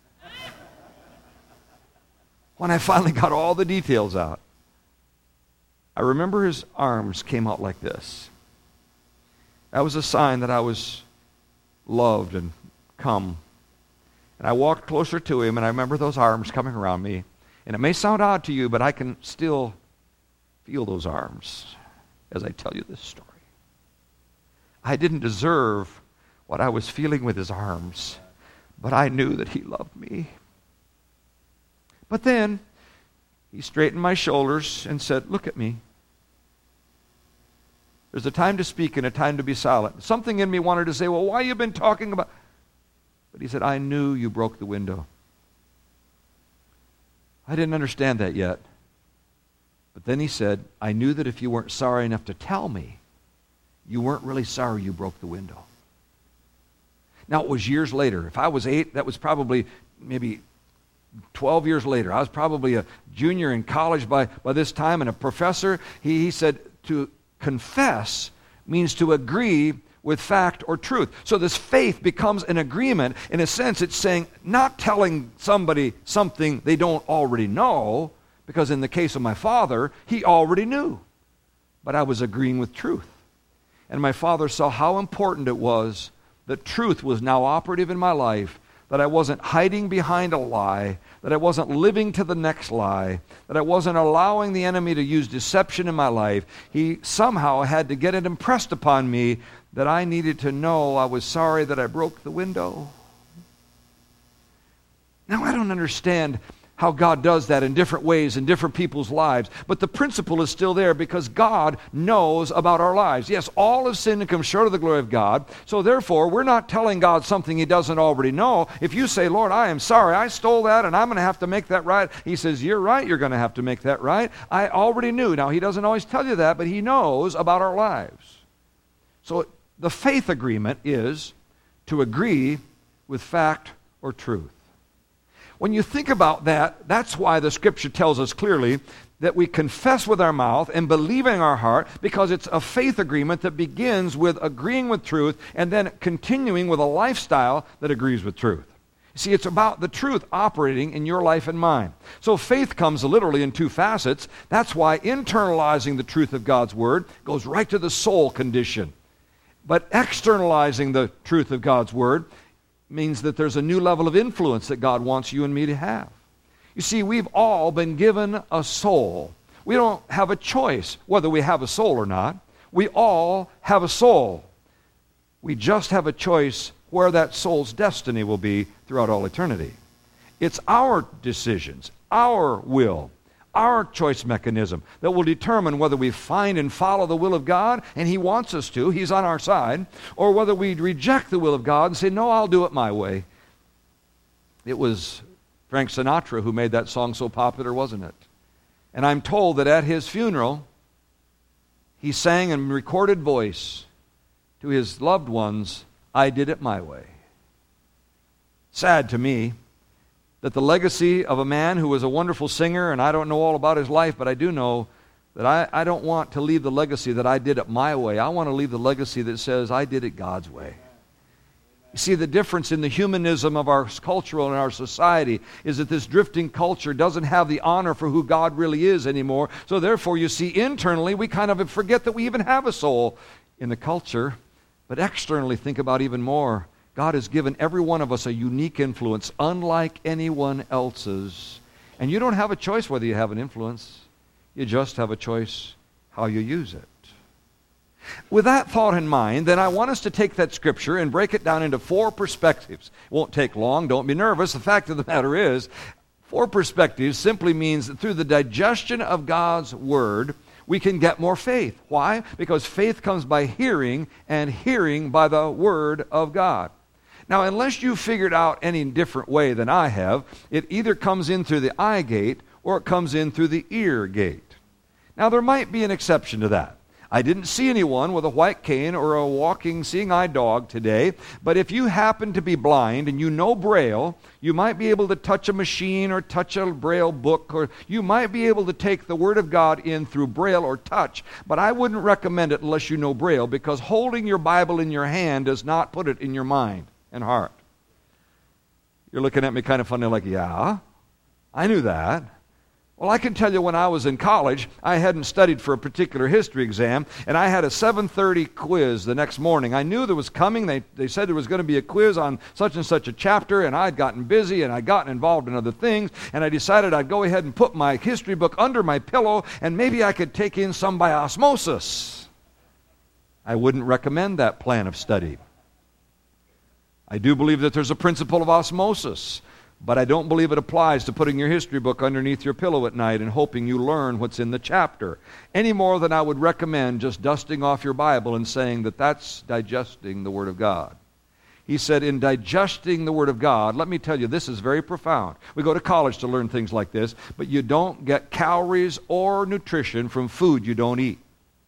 [SPEAKER 5] When I finally got all the details out, I remember his arms came out like this. That was a sign that I was loved and come. And I walked closer to him, and I remember those arms coming around me. And it may sound odd to you, but I can still feel those arms as I tell you this story. I didn't deserve what I was feeling with his arms, but I knew that he loved me. But then he straightened my shoulders and said, look at me. There's a time to speak and a time to be silent. Something in me wanted to say, well, why have you been talking about? But he said, I knew you broke the window. I didn't understand that yet. But then he said, I knew that if you weren't sorry enough to tell me, you weren't really sorry you broke the window. Now, it was years later. If I was eight, that was probably maybe twelve years later. I was probably a junior in college by, by this time, and a professor, he, he said, to confess means to agree with fact or truth. So this faith becomes an agreement. In a sense, it's saying, not telling somebody something they don't already know, because in the case of my father, he already knew. But I was agreeing with truth. And my father saw how important it was that truth was now operative in my life, that I wasn't hiding behind a lie, that I wasn't living to the next lie, that I wasn't allowing the enemy to use deception in my life. He somehow had to get it impressed upon me that I needed to know I was sorry that I broke the window. Now, I don't understand how God does that in different ways in different people's lives. But the principle is still there because God knows about our lives. Yes, all have sinned and come short of the glory of God. So therefore, we're not telling God something he doesn't already know. If you say, Lord, I am sorry, I stole that and I'm going to have to make that right. He says, you're right, you're going to have to make that right. I already knew. Now, he doesn't always tell you that, but he knows about our lives. So the faith agreement is to agree with fact or truth. When you think about that, that's why the Scripture tells us clearly that we confess with our mouth and believe in our heart, because it's a faith agreement that begins with agreeing with truth and then continuing with a lifestyle that agrees with truth. See, it's about the truth operating in your life and mine. So faith comes literally in two facets. That's why internalizing the truth of God's Word goes right to the soul condition. But externalizing the truth of God's Word means that there's a new level of influence that God wants you and me to have. You see, we've all been given a soul. We don't have a choice whether we have a soul or not. We all have a soul. We just have a choice where that soul's destiny will be throughout all eternity. It's our decisions, our will, our choice mechanism that will determine whether we find and follow the will of God, and he wants us to, he's on our side, or whether we reject the will of God and say, no, I'll do it my way. It was Frank Sinatra who made that song so popular, wasn't it? And I'm told that at his funeral, he sang in recorded voice to his loved ones, I did it my way. Sad to me that the legacy of a man who was a wonderful singer, and I don't know all about his life, but I do know that I, I don't want to leave the legacy that I did it my way. I want to leave the legacy that says I did it God's way. You see, the difference in the humanism of our culture and our society is that this drifting culture doesn't have the honor for who God really is anymore. So therefore, you see, internally, we kind of forget that we even have a soul in the culture. But externally, think about even more. God has given every one of us a unique influence, unlike anyone else's. And you don't have a choice whether you have an influence. You just have a choice how you use it. With that thought in mind, then I want us to take that Scripture and break it down into four perspectives. It won't take long. Don't be nervous. The fact of the matter is, four perspectives simply means that through the digestion of God's Word, we can get more faith. Why? Because faith comes by hearing, and hearing by the Word of God. Now, unless you figured out any different way than I have, it either comes in through the eye gate or it comes in through the ear gate. Now, there might be an exception to that. I didn't see anyone with a white cane or a walking, seeing-eye dog today, but if you happen to be blind and you know Braille, you might be able to touch a machine or touch a Braille book, or you might be able to take the Word of God in through Braille or touch, but I wouldn't recommend it unless you know Braille, because holding your Bible in your hand does not put it in your mind and heart. You're looking at me kind of funny like, yeah, I knew that. Well, I can tell you when I was in college, I hadn't studied for a particular history exam, and I had a seven thirty quiz the next morning. I knew there was coming. They, they said there was going to be a quiz on such and such a chapter, and I'd gotten busy, and I'd gotten involved in other things, and I decided I'd go ahead and put my history book under my pillow, and maybe I could take in some by osmosis. I wouldn't recommend that plan of study. I do believe that there's a principle of osmosis, but I don't believe it applies to putting your history book underneath your pillow at night and hoping you learn what's in the chapter, any more than I would recommend just dusting off your Bible and saying that that's digesting the Word of God. He said, in digesting the Word of God, let me tell you, this is very profound. We go to college to learn things like this, but you don't get calories or nutrition from food you don't eat.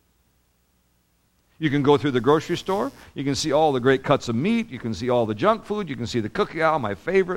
[SPEAKER 5] You can go through the grocery store, you can see all the great cuts of meat, you can see all the junk food, you can see the cookie aisle, my favorite,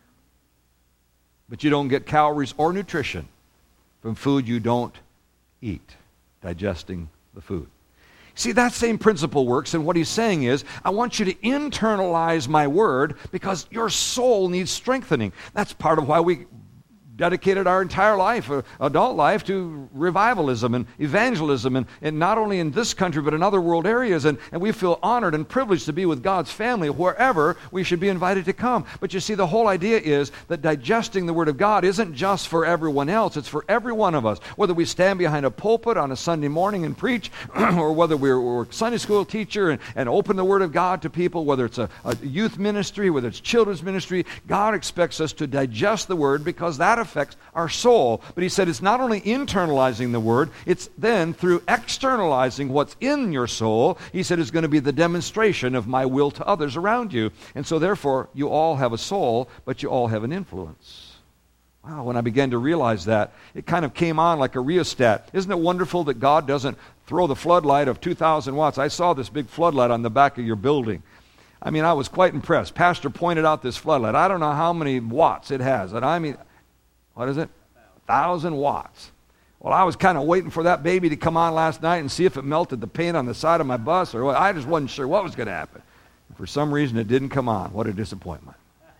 [SPEAKER 5] but you don't get calories or nutrition from food you don't eat, digesting the food. See, that same principle works, and what he's saying is, I want you to internalize my word because your soul needs strengthening. That's part of why we dedicated our entire life, uh, adult life, to revivalism and evangelism, and, and not only in this country, but in other world areas. And, and we feel honored and privileged to be with God's family. Wherever we should be invited to come. But you see, the whole idea is that digesting the Word of God isn't just for everyone else. It's for every one of us. Whether we stand behind a pulpit on a Sunday morning and preach, or whether we're, we're a Sunday school teacher and, and open the Word of God to people, whether it's a, a youth ministry, whether it's children's ministry, God expects us to digest the Word because that affects our soul. But he said it's not only internalizing the Word, it's then through externalizing what's in your soul. He said it's going to be the demonstration of my will to others around you. And so therefore, you all have a soul, but you all have an influence. Wow, when I began to realize that, it kind of came on like a rheostat. Isn't it wonderful that God doesn't throw the floodlight of two thousand watts? I saw this big floodlight on the back of your building. I mean, I was quite impressed. Pastor pointed out this floodlight. I don't know how many watts it has. And I mean, what is it? A thousand watts. Well, I was kind of waiting for that baby to come on last night and see if it melted the paint on the side of my bus or what. I just wasn't sure what was going to happen. For some reason, it didn't come on. What a disappointment.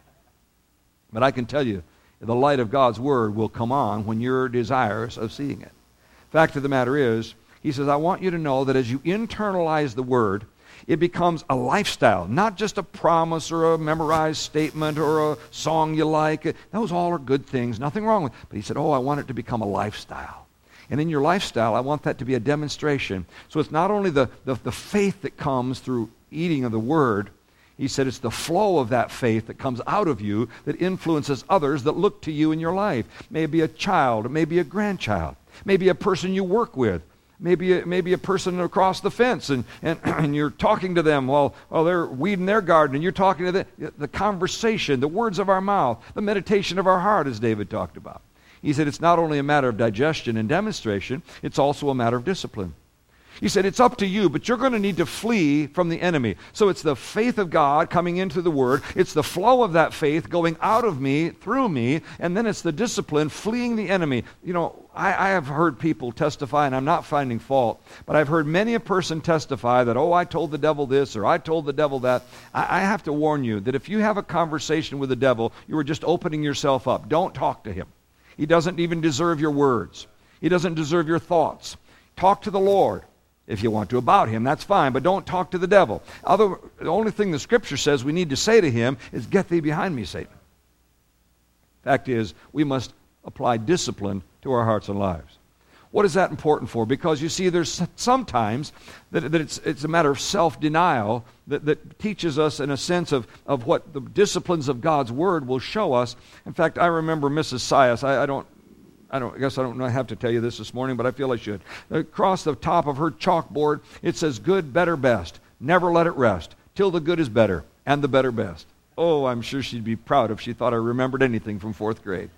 [SPEAKER 5] But I can tell you, the light of God's Word will come on when you're desirous of seeing it. Fact of the matter is, he says, I want you to know that as you internalize the Word, it becomes a lifestyle, not just a promise or a memorized statement or a song you like. Those all are good things, nothing wrong with it. But he said, oh, I want it to become a lifestyle. And in your lifestyle, I want that to be a demonstration. So it's not only the, the, the faith that comes through eating of the Word. He said it's the flow of that faith that comes out of you that influences others that look to you in your life. Maybe a child, maybe a grandchild, maybe a person you work with. Maybe a, maybe a person across the fence, and, and, and you're talking to them while, while they're weeding their garden, and you're talking to them. The conversation, the words of our mouth, the meditation of our heart, as David talked about. He said it's not only a matter of digestion and demonstration, it's also a matter of discipline. He said, it's up to you, but you're going to need to flee from the enemy. So it's the faith of God coming into the Word. It's the flow of that faith going out of me, through me, and then it's the discipline, fleeing the enemy. You know, I, I have heard people testify, and I'm not finding fault, but I've heard many a person testify that, oh, I told the devil this, or I told the devil that. I, I have to warn you that if you have a conversation with the devil, you are just opening yourself up. Don't talk to him. He doesn't even deserve your words. He doesn't deserve your thoughts. Talk to the Lord. If you want to about him, that's fine, but don't talk to the devil. Other, the only thing the Scripture says we need to say to him is, get thee behind me, Satan. Fact is, we must apply discipline to our hearts and lives. What is that important for? Because you see, there's sometimes that, that it's, it's a matter of self-denial that, that teaches us in a sense of, of what the disciplines of God's Word will show us. In fact, I remember Missus Sias, I, I don't I don't. I guess I don't have to tell you this this morning, but I feel I should. Across the top of her chalkboard, it says, good, better, best. Never let it rest, till the good is better, and the better best. Oh, I'm sure she'd be proud if she thought I remembered anything from fourth grade.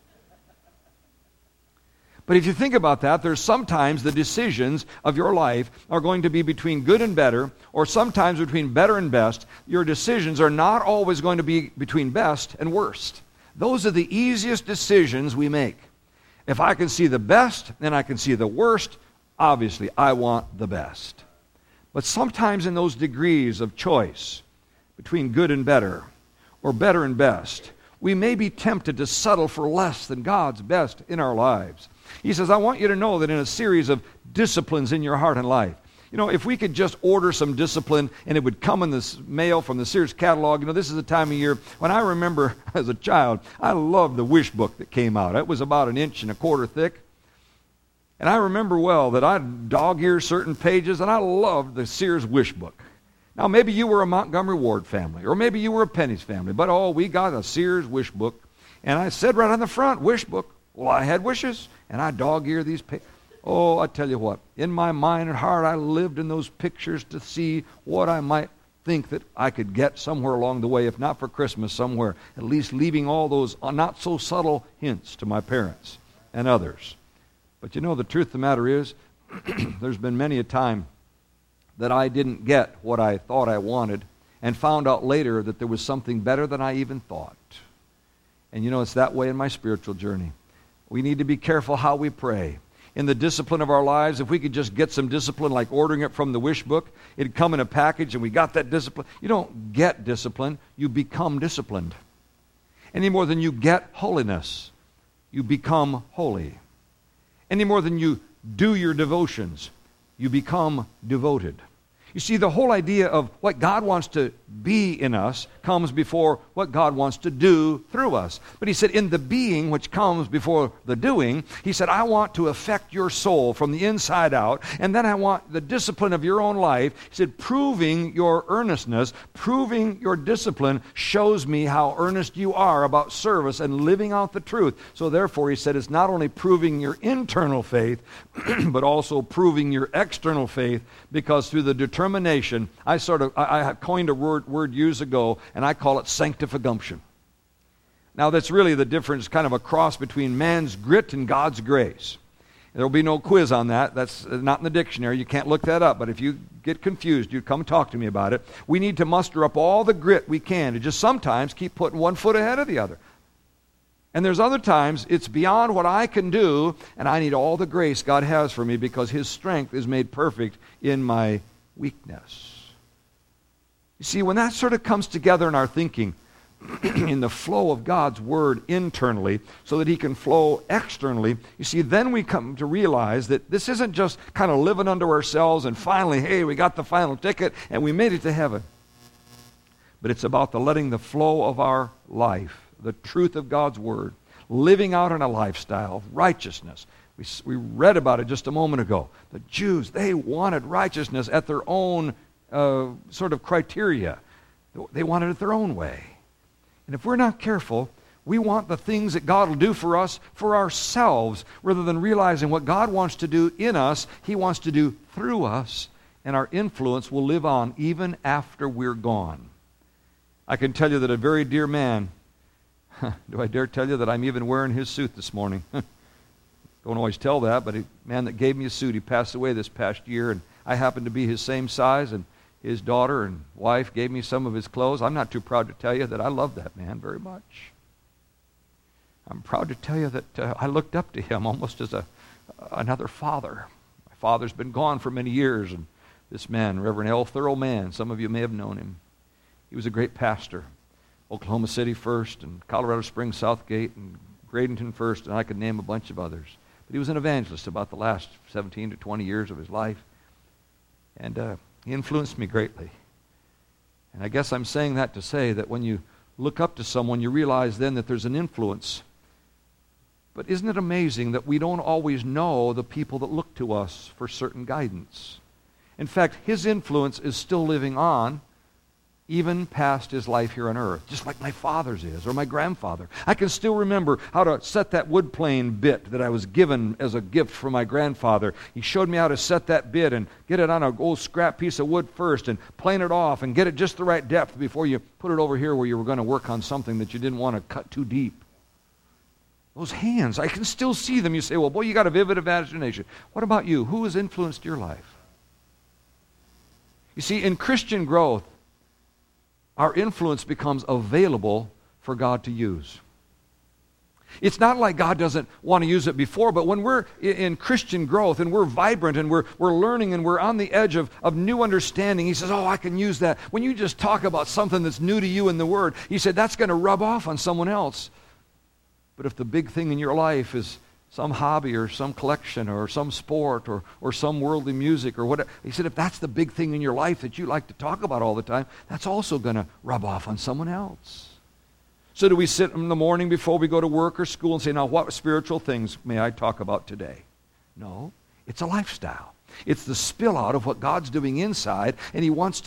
[SPEAKER 5] But if you think about that, there's sometimes the decisions of your life are going to be between good and better, or sometimes between better and best. Your decisions are not always going to be between best and worst. Those are the easiest decisions we make. If I can see the best, then I can see the worst. Obviously, I want the best. But sometimes in those degrees of choice between good and better, or better and best, we may be tempted to settle for less than God's best in our lives. He says, I want you to know that in a series of disciplines in your heart and life, you know, if we could just order some discipline and it would come in this mail from the Sears catalog, you know, this is the time of year when I remember as a child, I loved the Wish book that came out. It was about an inch and a quarter thick. And I remember well that I'd dog-ear certain pages, and I loved the Sears Wish book. Now, maybe you were a Montgomery Ward family, or maybe you were a Penny's family, but oh, we got a Sears wish book, and I said right on the front, wish book. Well, I had wishes, and I dog-ear these pictures. Oh, I tell you what, in my mind and heart, I lived in those pictures to see what I might think that I could get somewhere along the way, if not for Christmas, somewhere, at least leaving all those not-so-subtle hints to my parents and others. But you know, the truth of the matter is, there's been many a time that I didn't get what I thought I wanted and found out later that there was something better than I even thought. And you know, it's that way in my spiritual journey. We need to be careful how we pray. In the discipline of our lives, if we could just get some discipline like ordering it from the wish book, it'd come in a package and we got that discipline. You don't get discipline, you become disciplined. Any more than you get holiness, you become holy. Any more than you do your devotions, you become devoted. You see, the whole idea of what God wants to be in us comes before what God wants to do through us. But he said, in the being which comes before the doing, he said, I want to affect your soul from the inside out, and then I want the discipline of your own life. He said, proving your earnestness, proving your discipline shows me how earnest you are about service and living out the truth. So therefore, he said, it's not only proving your internal faith, but also proving your external faith, because through the determination, I sort of, I, I coined a word, word years ago, and I call it sanctification. Now that's really the difference, kind of a cross between man's grit and God's grace. There will be no quiz on that. That's not in the dictionary. You can't look that up. But if you get confused, you come talk to me about it. We need to muster up all the grit we can to just sometimes keep putting one foot ahead of the other. And there's other times it's beyond what I can do, and I need all the grace God has for me because His strength is made perfect in my weakness. You see, when that sort of comes together in our thinking, in the flow of God's Word internally, so that He can flow externally, you see, then we come to realize that this isn't just kind of living unto ourselves and finally, hey, we got the final ticket and we made it to heaven. But it's about the letting the flow of our life, the truth of God's Word, living out in a lifestyle of righteousness. We, we read about it just a moment ago. The Jews, they wanted righteousness at their own uh, sort of criteria. They wanted it their own way. And if we're not careful, we want the things that God will do for us for ourselves, rather than realizing what God wants to do in us, He wants to do through us, and our influence will live on even after we're gone. I can tell you that a very dear man, do I dare tell you that I'm even wearing his suit this morning? Don't always tell that, but a man that gave me a suit, he passed away this past year, and I happened to be his same size, and his daughter and wife gave me some of his clothes. I'm not too proud to tell you that I love that man very much. I'm proud to tell you that uh, I looked up to him almost as a another father. My father's been gone for many years, and this man, Reverend L. Thurl Mann, some of you may have known him. He was a great pastor. Oklahoma City first, and Colorado Springs Southgate, and Bradenton first, and I could name a bunch of others. But he was an evangelist about the last seventeen to twenty years of his life. And uh, he influenced me greatly. And I guess I'm saying that to say that when you look up to someone, you realize then that there's an influence. But isn't it amazing that we don't always know the people that look to us for certain guidance? In fact, his influence is still living on, even past his life here on earth, just like my father's is, or my grandfather. I can still remember how to set that wood plane bit that I was given as a gift from my grandfather. He showed me how to set that bit and get it on an old scrap piece of wood first and plane it off and get it just the right depth before you put it over here where you were going to work on something that you didn't want to cut too deep. Those hands, I can still see them. You say, well, boy, you got a vivid imagination. What about you? Who has influenced your life? You see, in Christian growth, our influence becomes available for God to use. It's not like God doesn't want to use it before, but when we're in Christian growth and we're vibrant and we're, we're learning and we're on the edge of, of new understanding, He says, oh, I can use that. When you just talk about something that's new to you in the Word, He said, that's going to rub off on someone else. But if the big thing in your life is some hobby or some collection or some sport or, or some worldly music or whatever. He said, if that's the big thing in your life that you like to talk about all the time, that's also going to rub off on someone else. So do we sit in the morning before we go to work or school and say, now what spiritual things may I talk about today? No, it's a lifestyle. It's the spill out of what God's doing inside, and He wants to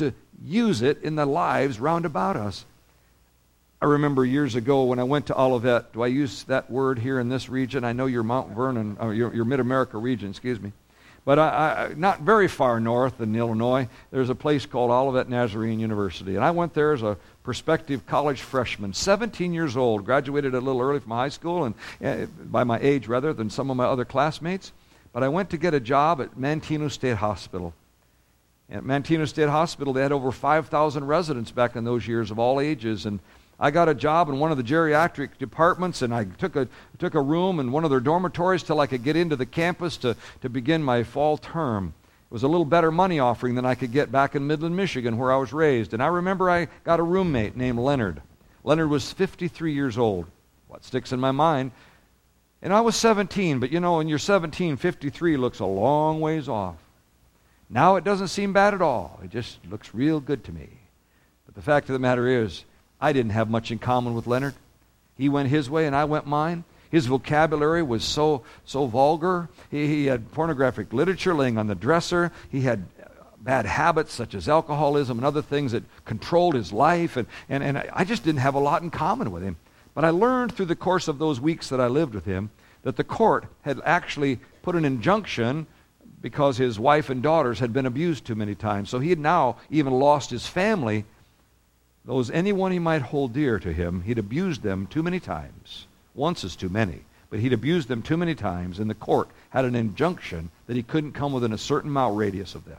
[SPEAKER 5] use it in the lives round about us. I remember years ago when I went to Olivet. Do I use that word here in this region? I know you're Mount Vernon, or you're, you're Mid-America region, excuse me. But I, I, not very far north in Illinois, there's a place called Olivet Nazarene University. And I went there as a prospective college freshman, seventeen years old, graduated a little early from high school, and uh, by my age rather than some of my other classmates. But I went to get a job at Manteno State Hospital. And at Manteno State Hospital, they had over five thousand residents back in those years of all ages. And I got a job in one of the geriatric departments, and I took a took a room in one of their dormitories till I could get into the campus to, to begin my fall term. It was a little better money offering than I could get back in Midland, Michigan, where I was raised. And I remember I got a roommate named Leonard. Leonard was fifty-three years old. What sticks in my mind? And I was seventeen, but you know, when you're seventeen, fifty-three looks a long ways off. Now it doesn't seem bad at all. It just looks real good to me. But the fact of the matter is, I didn't have much in common with Leonard. He went his way and I went mine. His vocabulary was so so vulgar. He, he had pornographic literature laying on the dresser. He had bad habits such as alcoholism and other things that controlled his life. And, and, and I just didn't have a lot in common with him. But I learned through the course of those weeks that I lived with him that the court had actually put an injunction because his wife and daughters had been abused too many times. So he had now even lost his family. Those anyone he might hold dear to him, he'd abused them too many times. Once is too many, but he'd abused them too many times, and the court had an injunction that he couldn't come within a certain mile radius of them.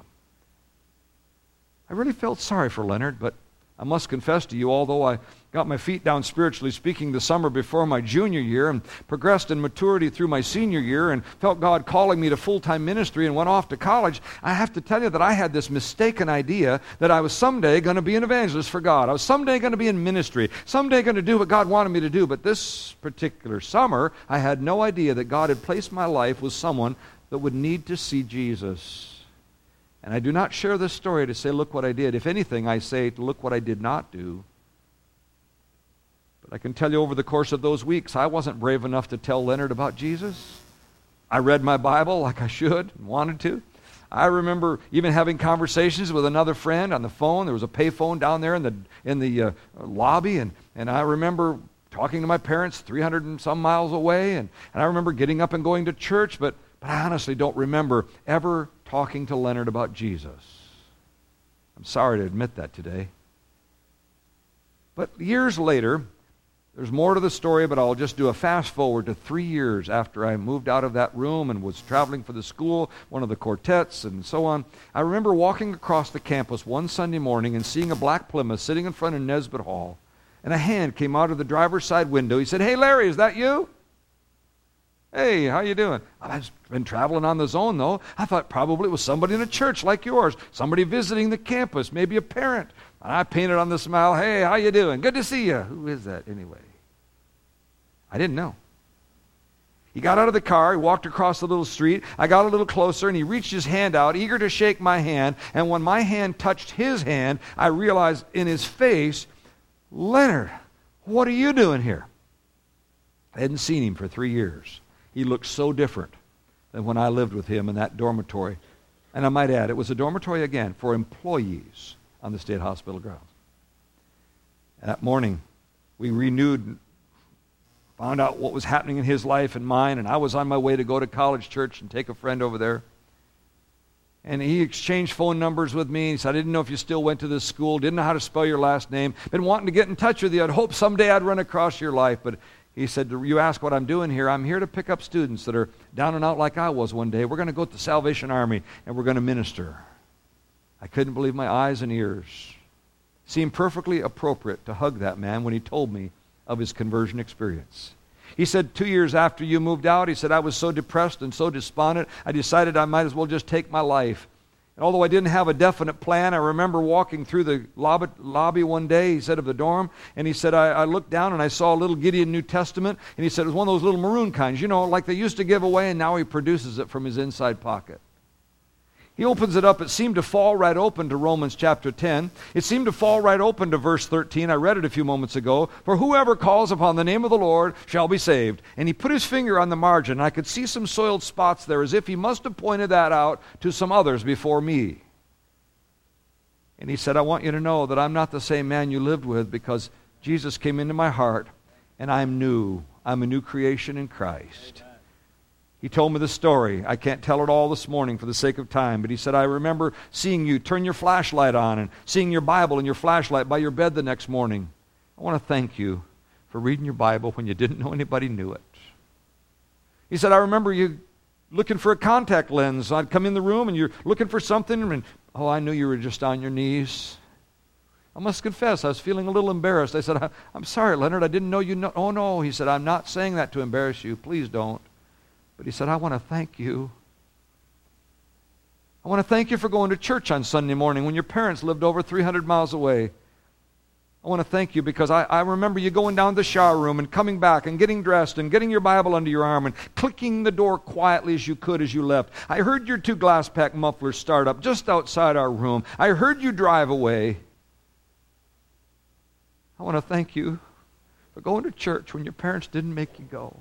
[SPEAKER 5] I really felt sorry for Leonard, but I must confess to you, although I got my feet down spiritually speaking the summer before my junior year and progressed in maturity through my senior year and felt God calling me to full-time ministry and went off to college, I have to tell you that I had this mistaken idea that I was someday going to be an evangelist for God. I was someday going to be in ministry, someday going to do what God wanted me to do. But this particular summer, I had no idea that God had placed my life with someone that would need to see Jesus. And I do not share this story to say, look what I did. If anything, I say, look what I did not do. But I can tell you over the course of those weeks, I wasn't brave enough to tell Leonard about Jesus. I read my Bible like I should and wanted to. I remember even having conversations with another friend on the phone. There was a pay phone down there in the in the uh, lobby, and, and I remember talking to my parents three hundred and some miles away, and, and I remember getting up and going to church, but, but I honestly don't remember ever talking to Leonard about Jesus. I'm sorry to admit that today. But years later, there's more to the story, but I'll just do a fast forward to three years after I moved out of that room and was traveling for the school, one of the quartets and so on. I remember walking across the campus one Sunday morning and seeing a black Plymouth sitting in front of Nesbitt Hall, and a hand came out of the driver's side window. He said, "Hey, Larry, is that you?" "Hey, how you doing?" "I've been traveling on the zone, though. I thought probably it was somebody in a church like yours, somebody visiting the campus, maybe a parent." And I painted on the smile, "Hey, how you doing? Good to see you." Who is that anyway? I didn't know. He got out of the car, he walked across the little street. I got a little closer, and he reached his hand out, eager to shake my hand. And when my hand touched his hand, I realized in his face, "Leonard, what are you doing here?" I hadn't seen him for three years. He looked so different than when I lived with him in that dormitory. And I might add, it was a dormitory, again, for employees on the state hospital grounds. And that morning, we renewed, found out what was happening in his life and mine, and I was on my way to go to College Church and take a friend over there. And he exchanged phone numbers with me. He said, "I didn't know if you still went to this school, didn't know how to spell your last name, been wanting to get in touch with you. I'd hope someday I'd run across your life." But he said, "You ask what I'm doing here. I'm here to pick up students that are down and out like I was one day. We're going to go to the Salvation Army, and we're going to minister." I couldn't believe my eyes and ears. It seemed perfectly appropriate to hug that man when he told me of his conversion experience. He said, two years after you moved out, he said, "I was so depressed and so despondent, I decided I might as well just take my life. And although I didn't have a definite plan, I remember walking through the lobby, lobby one day," he said, "of the dorm, and he said, I, I looked down and I saw a little Gideon New Testament, and he said it was one of those little maroon kinds, you know, like they used to give away, and now he produces it from his inside pocket." He opens it up. It seemed to fall right open to Romans chapter ten. It seemed to fall right open to verse thirteen. I read it a few moments ago. "For whoever calls upon the name of the Lord shall be saved." And he put his finger on the margin. I could see some soiled spots there as if he must have pointed that out to some others before me. And he said, I want you to know that I'm not the same man you lived with, because Jesus came into my heart, and I'm new. I'm a new creation in Christ. He told me the story. I can't tell it all this morning for the sake of time, but he said, I remember seeing you turn your flashlight on and seeing your Bible and your flashlight by your bed the next morning. I want to thank you for reading your Bible when you didn't know anybody knew it. He said, I remember you looking for a contact lens. I'd come in the room and you're looking for something, and oh, I knew you were just on your knees. I must confess, I was feeling a little embarrassed. I said, I'm sorry, Leonard, I didn't know you know. Oh, no. He said, I'm not saying that to embarrass you. Please don't. But he said, I want to thank you. I want to thank you for going to church on Sunday morning when your parents lived over three hundred miles away. I want to thank you because I, I remember you going down to the shower room and coming back and getting dressed and getting your Bible under your arm and clicking the door quietly as you could as you left. I heard your two glass pack mufflers start up just outside our room. I heard you drive away. I want to thank you for going to church when your parents didn't make you go.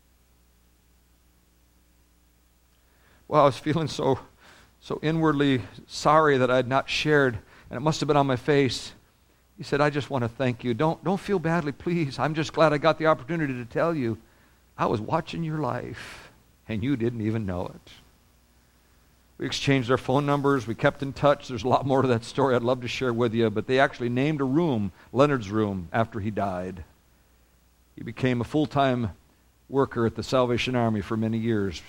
[SPEAKER 5] Well, I was feeling so, so inwardly sorry that I had not shared, and it must have been on my face. He said, I just want to thank you. Don't, don't feel badly, please. I'm just glad I got the opportunity to tell you. I was watching your life, and you didn't even know it. We exchanged our phone numbers. We kept in touch. There's a lot more to that story I'd love to share with you, but they actually named a room, Leonard's room, after he died. He became a full-time worker at the Salvation Army for many years.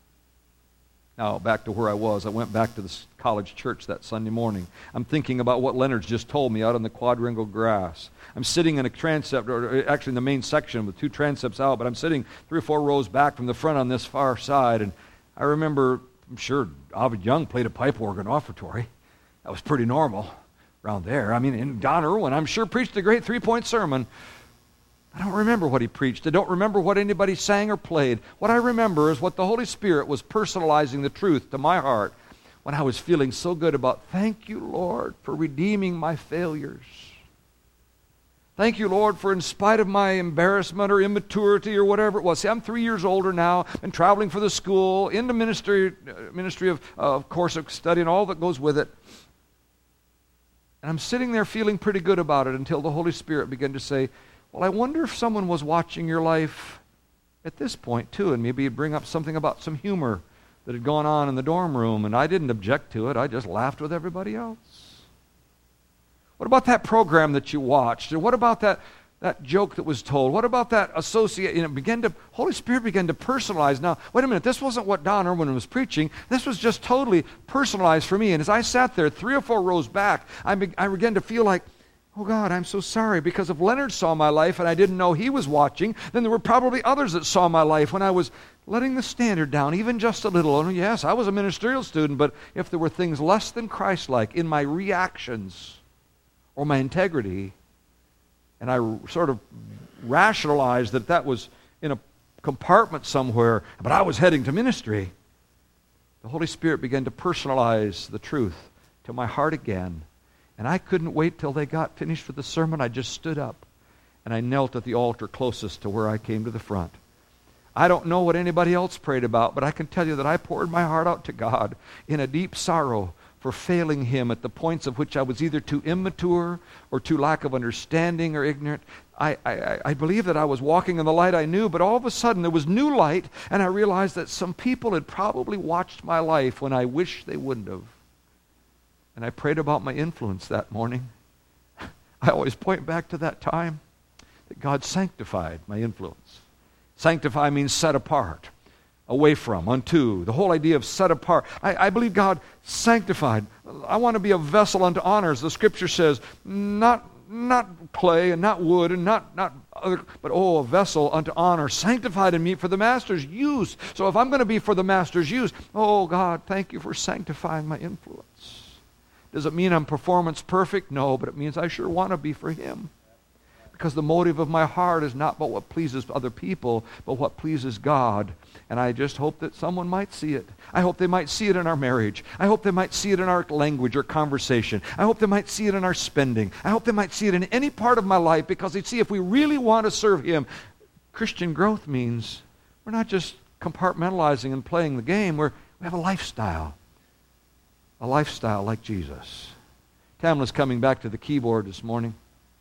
[SPEAKER 5] Now, back to where I was. I went back to the college church that Sunday morning. I'm thinking about what Leonard's just told me out on the quadrangle grass. I'm sitting in a transept, or actually in the main section with two transepts out, but I'm sitting three or four rows back from the front on this far side, and I remember, I'm sure Ovid Young played a pipe organ offertory. That was pretty normal around there. I mean, and Don Irwin, I'm sure, preached a great three-point sermon. I don't remember what he preached. I don't remember what anybody sang or played. What I remember is what the Holy Spirit was personalizing the truth to my heart when I was feeling so good about, thank you, Lord, for redeeming my failures. Thank you, Lord, for in spite of my embarrassment or immaturity or whatever it was. See, I'm three years older now, been traveling for the school, into ministry, ministry of, uh, of course, of study and all that goes with it. And I'm sitting there feeling pretty good about it until the Holy Spirit began to say, well, I wonder if someone was watching your life at this point, too, and maybe you'd bring up something about some humor that had gone on in the dorm room, and I didn't object to it. I just laughed with everybody else. What about that program that you watched? And what about that, that joke that was told? What about that associate? You know, began to, Holy Spirit began to personalize. Now, wait a minute, this wasn't what Don Irwin was preaching. This was just totally personalized for me. And as I sat there three or four rows back, I, be, I began to feel like, oh, God, I'm so sorry, because if Leonard saw my life and I didn't know he was watching, then there were probably others that saw my life when I was letting the standard down, even just a little. Oh, yes, I was a ministerial student, but if there were things less than Christ-like in my reactions or my integrity, and I sort of rationalized that that was in a compartment somewhere, but I was heading to ministry, the Holy Spirit began to personalize the truth to my heart again. And I couldn't wait till they got finished with the sermon. I just stood up and I knelt at the altar closest to where I came to the front. I don't know what anybody else prayed about, but I can tell you that I poured my heart out to God in a deep sorrow for failing Him at the points of which I was either too immature or too lack of understanding or ignorant. I, I, I believe that I was walking in the light I knew, but all of a sudden there was new light, and I realized that some people had probably watched my life when I wished they wouldn't have. And I prayed about my influence that morning. I always point back to that time that God sanctified my influence. Sanctify means set apart, away from, unto. The whole idea of set apart. I, I believe God sanctified. I want to be a vessel unto honor, as the Scripture says, not not clay and not wood and not, not other, but oh, a vessel unto honor, sanctified in me for the Master's use. So if I'm going to be for the Master's use, oh God, thank you for sanctifying my influence. Does it mean I'm performance perfect? No, but it means I sure want to be for Him. Because the motive of my heart is not about what pleases other people, but what pleases God. And I just hope that someone might see it. I hope they might see it in our marriage. I hope they might see it in our language or conversation. I hope they might see it in our spending. I hope they might see it in any part of my life, because they see if we really want to serve Him, Christian growth means we're not just compartmentalizing and playing the game. We're, we have a lifestyle. A lifestyle like Jesus. Tamla's coming back to the keyboard this morning.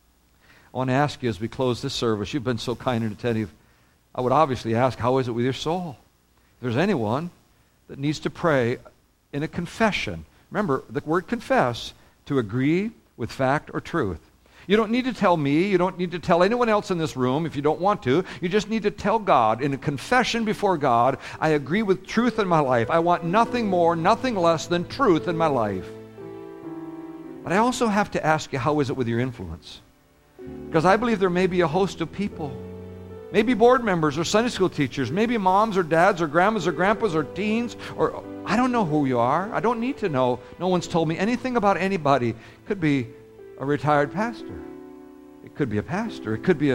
[SPEAKER 5] I want to ask you as we close this service, you've been so kind and attentive. I would obviously ask, how is it with your soul? If there's anyone that needs to pray in a confession, remember the word confess, to agree with fact or truth. You don't need to tell me, you don't need to tell anyone else in this room if you don't want to. You just need to tell God in a confession before God, I agree with truth in my life. I want nothing more, nothing less than truth in my life. But I also have to ask you, how is it with your influence? Because I believe there may be a host of people, maybe board members or Sunday school teachers, maybe moms or dads or grandmas or grandpas or teens, or I don't know who you are. I don't need to know. No one's told me anything about anybody. It could be a retired pastor. It could be a pastor. It could be a,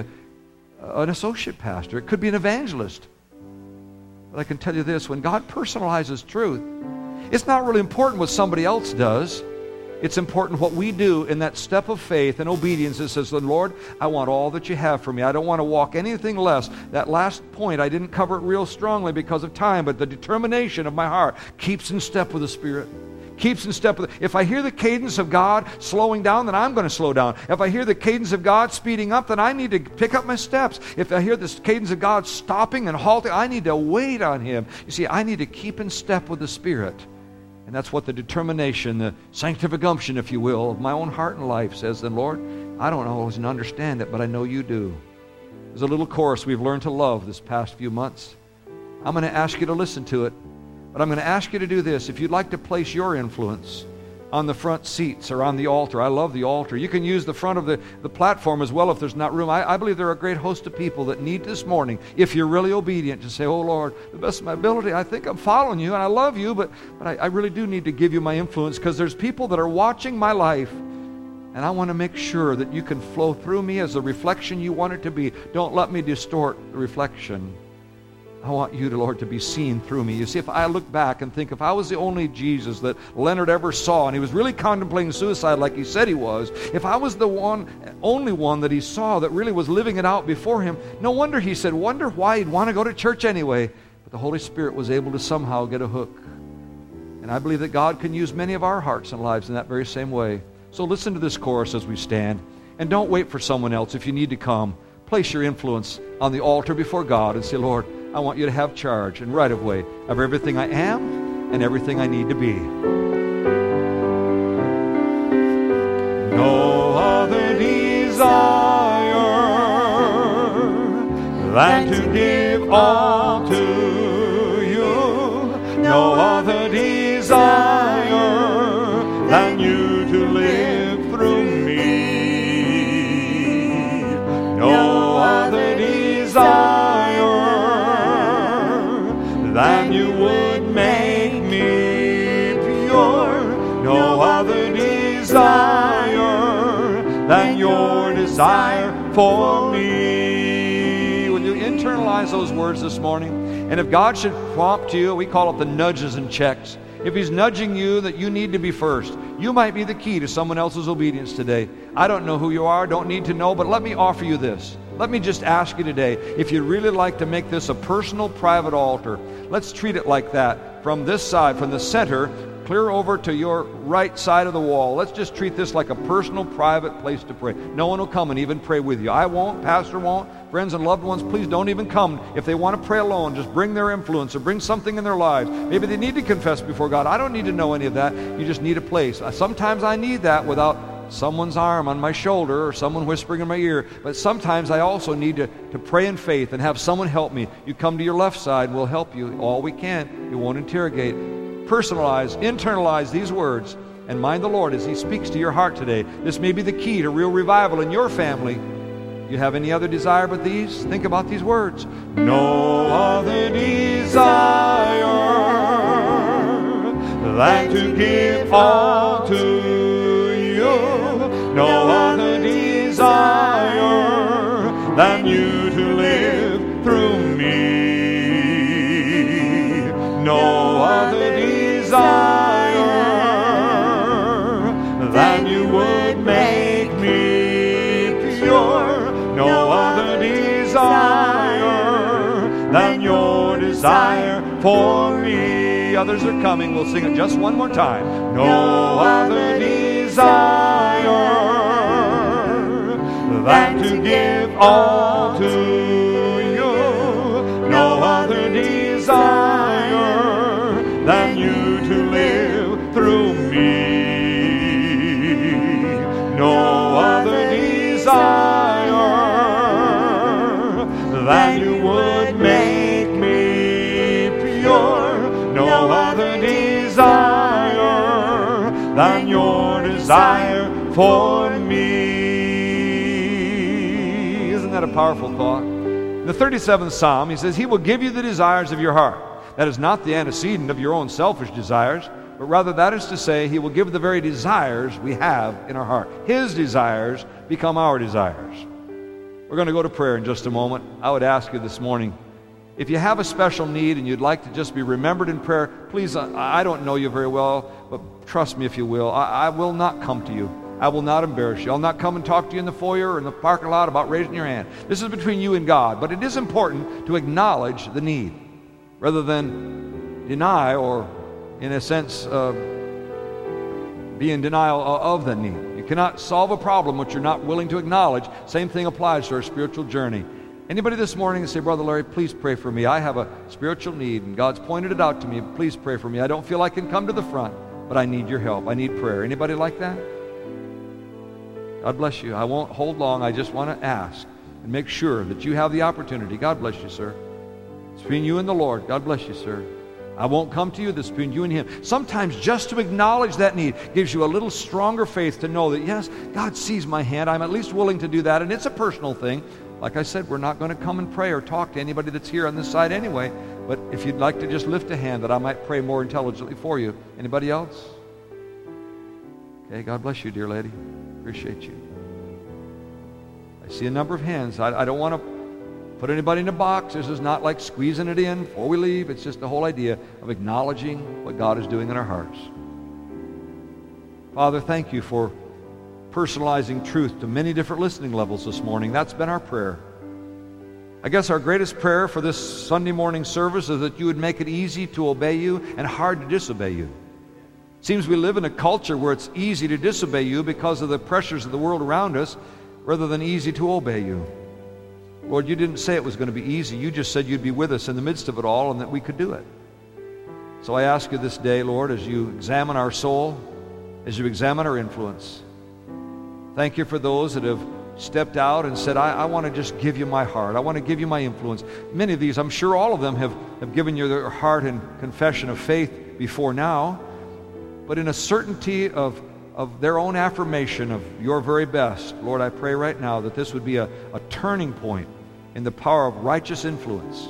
[SPEAKER 5] an associate pastor. It could be an evangelist. But I can tell you this, when God personalizes truth, it's not really important what somebody else does. It's important what we do in that step of faith and obedience that says, Lord, I want all that you have for me. I don't want to walk anything less. That last point, I didn't cover it real strongly because of time, but the determination of my heart keeps in step with the Spirit. Keeps in step with it. If I hear the cadence of God slowing down, then I'm going to slow down. If I hear the cadence of God speeding up, then I need to pick up my steps. If I hear the cadence of God stopping and halting, I need to wait on Him. You see, I need to keep in step with the Spirit. And that's what the determination, the sanctification, if you will, of my own heart and life says. Then, Lord, I don't always understand it, but I know you do. There's a little chorus we've learned to love this past few months. I'm going to ask you to listen to it, but I'm going to ask you to do this. If you'd like to place your influence on the front seats or on the altar, I love the altar. You can use the front of the, the platform as well if there's not room. I, I believe there are a great host of people that need this morning, if you're really obedient, to say, oh Lord, the best of my ability, I think I'm following you and I love you, but, but I, I really do need to give you my influence because there's people that are watching my life and I want to make sure that you can flow through me as the reflection you want it to be. Don't let me distort the reflection. I want you, Lord, to be seen through me. You see, if I look back and think if I was the only Jesus that Leonard ever saw, and he was really contemplating suicide like he said he was, if I was the one, only one that he saw that really was living it out before him, no wonder he said, wonder why he'd want to go to church anyway. But the Holy Spirit was able to somehow get a hook. And I believe that God can use many of our hearts and lives in that very same way. So listen to this chorus as we stand. And don't wait for someone else. If you need to come, place your influence on the altar before God and say, Lord, I want you to have charge and right of way of everything I am and everything I need to be.
[SPEAKER 1] No other desire than to give all to you. No other desire than you to live through me. No other desire than you would make me pure. No other desire than your desire for me. Will you internalize those words this morning? And if God should prompt you, we call it the nudges and checks. If He's nudging you that you need to be first, you might be the key to someone else's obedience today. I don't know who you are, don't need to know, but let me offer you this. Let me just ask you today, if you'd really like to make this a personal, private altar, let's treat it like that. From this side, from the center, clear over to your right side of the wall. Let's just treat this like a personal, private place to pray. No one will come and even pray with you. I won't, pastor won't, friends and loved ones, please don't even come. If they want to pray alone, just bring their influence or bring something in their lives. Maybe they need to confess before God. I don't need to know any of that. You just need a place. Sometimes I need that without someone's arm on my shoulder or someone whispering in my ear, but sometimes I also need to, to pray in faith and have someone help me. You come to your left side, we'll help you all we can. We won't interrogate. Personalize, internalize these words and mind the Lord as He speaks to your heart today. This may be the key to real revival in your family. You have any other desire but these? Think about these words. No other desire than to give all to you. No other desire than you to live through me. No other desire than you would make me pure. No other desire than your desire for me. Others are coming. We'll sing it just one more time. No other desire to give all to you. No other desire than you to live through me. No other desire than you would make me pure. No other desire than your desire for me. Isn't that a powerful thought? In the thirty-seventh Psalm, he says, He will give you the desires of your heart. That is not the antecedent of your own selfish desires, but rather that is to say, He will give the very desires we have in our heart. His desires become our desires. We're going to go to prayer in just a moment. I would ask you this morning, if you have a special need and you'd like to just be remembered in prayer, please, I, I don't know you very well, but trust me if you will. I, I will not come to you. I will not embarrass you. I'll not come and talk to you in the foyer or in the parking lot about raising your hand. This is between you and God, but it is important to acknowledge the need rather than deny or, in a sense, uh, be in denial of the need. You cannot solve a problem which you're not willing to acknowledge. Same thing applies to our spiritual journey. Anybody this morning say, Brother Larry, please pray for me. I have a spiritual need, and God's pointed it out to me. Please pray for me. I don't feel I can come to the front, but I need your help. I need prayer. Anybody like that? God bless you. I won't hold long. I just want to ask and make sure that you have the opportunity. God bless you, sir. It's between you and the Lord. God bless you, sir. I won't come to you. This is between you and Him. Sometimes just to acknowledge that need gives you a little stronger faith to know that, yes, God sees my hand. I'm at least willing to do that, and it's a personal thing. Like I said, we're not going to come and pray or talk to anybody that's here on this side anyway, but if you'd like to just lift a hand that I might pray more intelligently for you. Anybody else? Okay, God bless you, dear lady. Appreciate you. I see a number of hands. I, I don't want to put anybody in a box. This is not like squeezing it in before we leave. It's just the whole idea of acknowledging what God is doing in our hearts. Father, thank you for personalizing truth to many different listening levels this morning. That's been our prayer. I guess our greatest prayer for this Sunday morning service is that you would make it easy to obey you and hard to disobey you. It seems we live in a culture where it's easy to disobey you because of the pressures of the world around us rather than easy to obey you. Lord, you didn't say it was going to be easy. You just said you'd be with us in the midst of it all and that we could do it. So I ask you this day, Lord, as you examine our soul, as you examine our influence, thank you for those that have stepped out and said, I, I want to just give you my heart. I want to give you my influence. Many of these, I'm sure all of them have, have given you their heart in confession of faith before now, but in a certainty of, of their own affirmation of your very best. Lord, I pray right now that this would be a, a turning point in the power of righteous influence.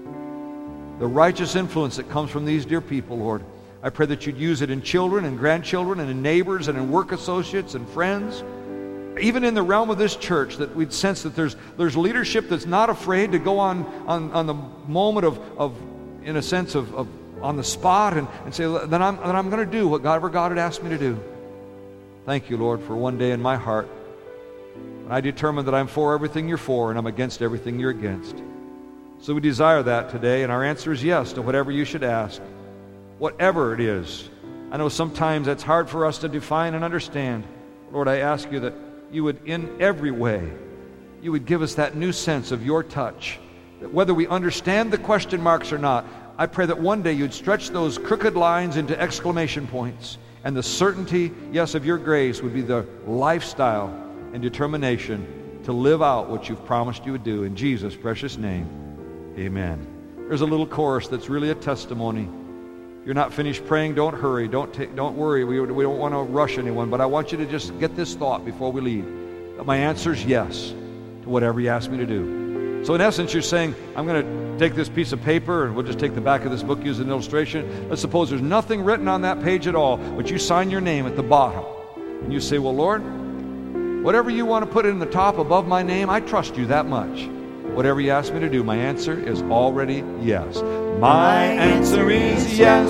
[SPEAKER 1] The righteous influence that comes from these dear people, Lord. I pray that you'd use it in children and grandchildren and in neighbors and in work associates and friends. Even in the realm of this church, that we'd sense that there's there's leadership that's not afraid to go on on, on the moment of, of, in a sense, of, of on the spot and, and say, then I'm, then I'm going to do whatever God had asked me to do. Thank you, Lord, for one day in my heart when I determined that I'm for everything you're for and I'm against everything you're against. So we desire that today, and our answer is yes to whatever you should ask, whatever it is. I know sometimes that's hard for us to define and understand. Lord, I ask you that you would, in every way, you would give us that new sense of your touch, that whether we understand the question marks or not, I pray that one day you'd stretch those crooked lines into exclamation points, and the certainty, yes, of your grace would be the lifestyle and determination to live out what you've promised you would do. In Jesus' precious name, amen. There's a little chorus that's really a testimony. You're not finished praying, don't hurry, don't take, don't worry. We, we don't want to rush anyone, but I want you to just get this thought before we leave, that my answer is yes to whatever you ask me to do. So in essence, you're saying, I'm going to take this piece of paper, and we'll just take the back of this book, use an illustration. Let's suppose there's nothing written on that page at all, but you sign your name at the bottom. And you say, well, Lord, whatever you want to put in the top above my name, I trust you that much. Whatever you ask me to do, my answer is already yes. My answer is yes,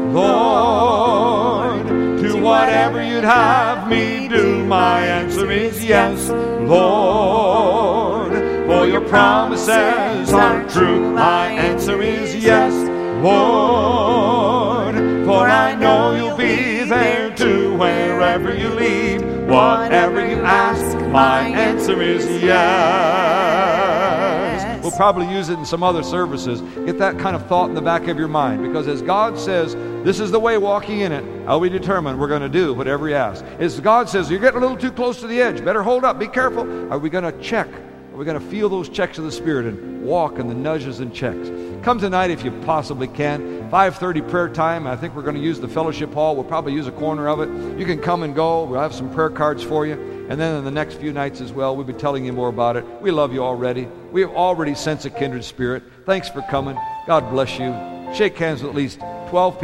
[SPEAKER 1] Lord, to whatever you'd have me do. My answer is yes, Lord, for your promises are true. My answer is yes, Lord, for I know you'll be there too. Wherever you lead, whatever you ask, My answer is yes.
[SPEAKER 5] We'll probably use it in some other services. Get that kind of thought in the back of your mind, because as God says, this is the way, walking in it, how we determine we're going to do whatever He asks. As God says, you're getting a little too close to the edge, better hold up, be careful. Are we going to check? Are we going to feel those checks of the Spirit and walk in the nudges and checks? Come tonight if you possibly can. five thirty prayer time. I think we're going to use the fellowship hall. We'll probably use a corner of it. You can come and go. We'll have some prayer cards for you. And then in the next few nights as well, we'll be telling you more about it. We love you already. We have already sensed a kindred spirit. Thanks for coming. God bless you. Shake hands with at least twelve people.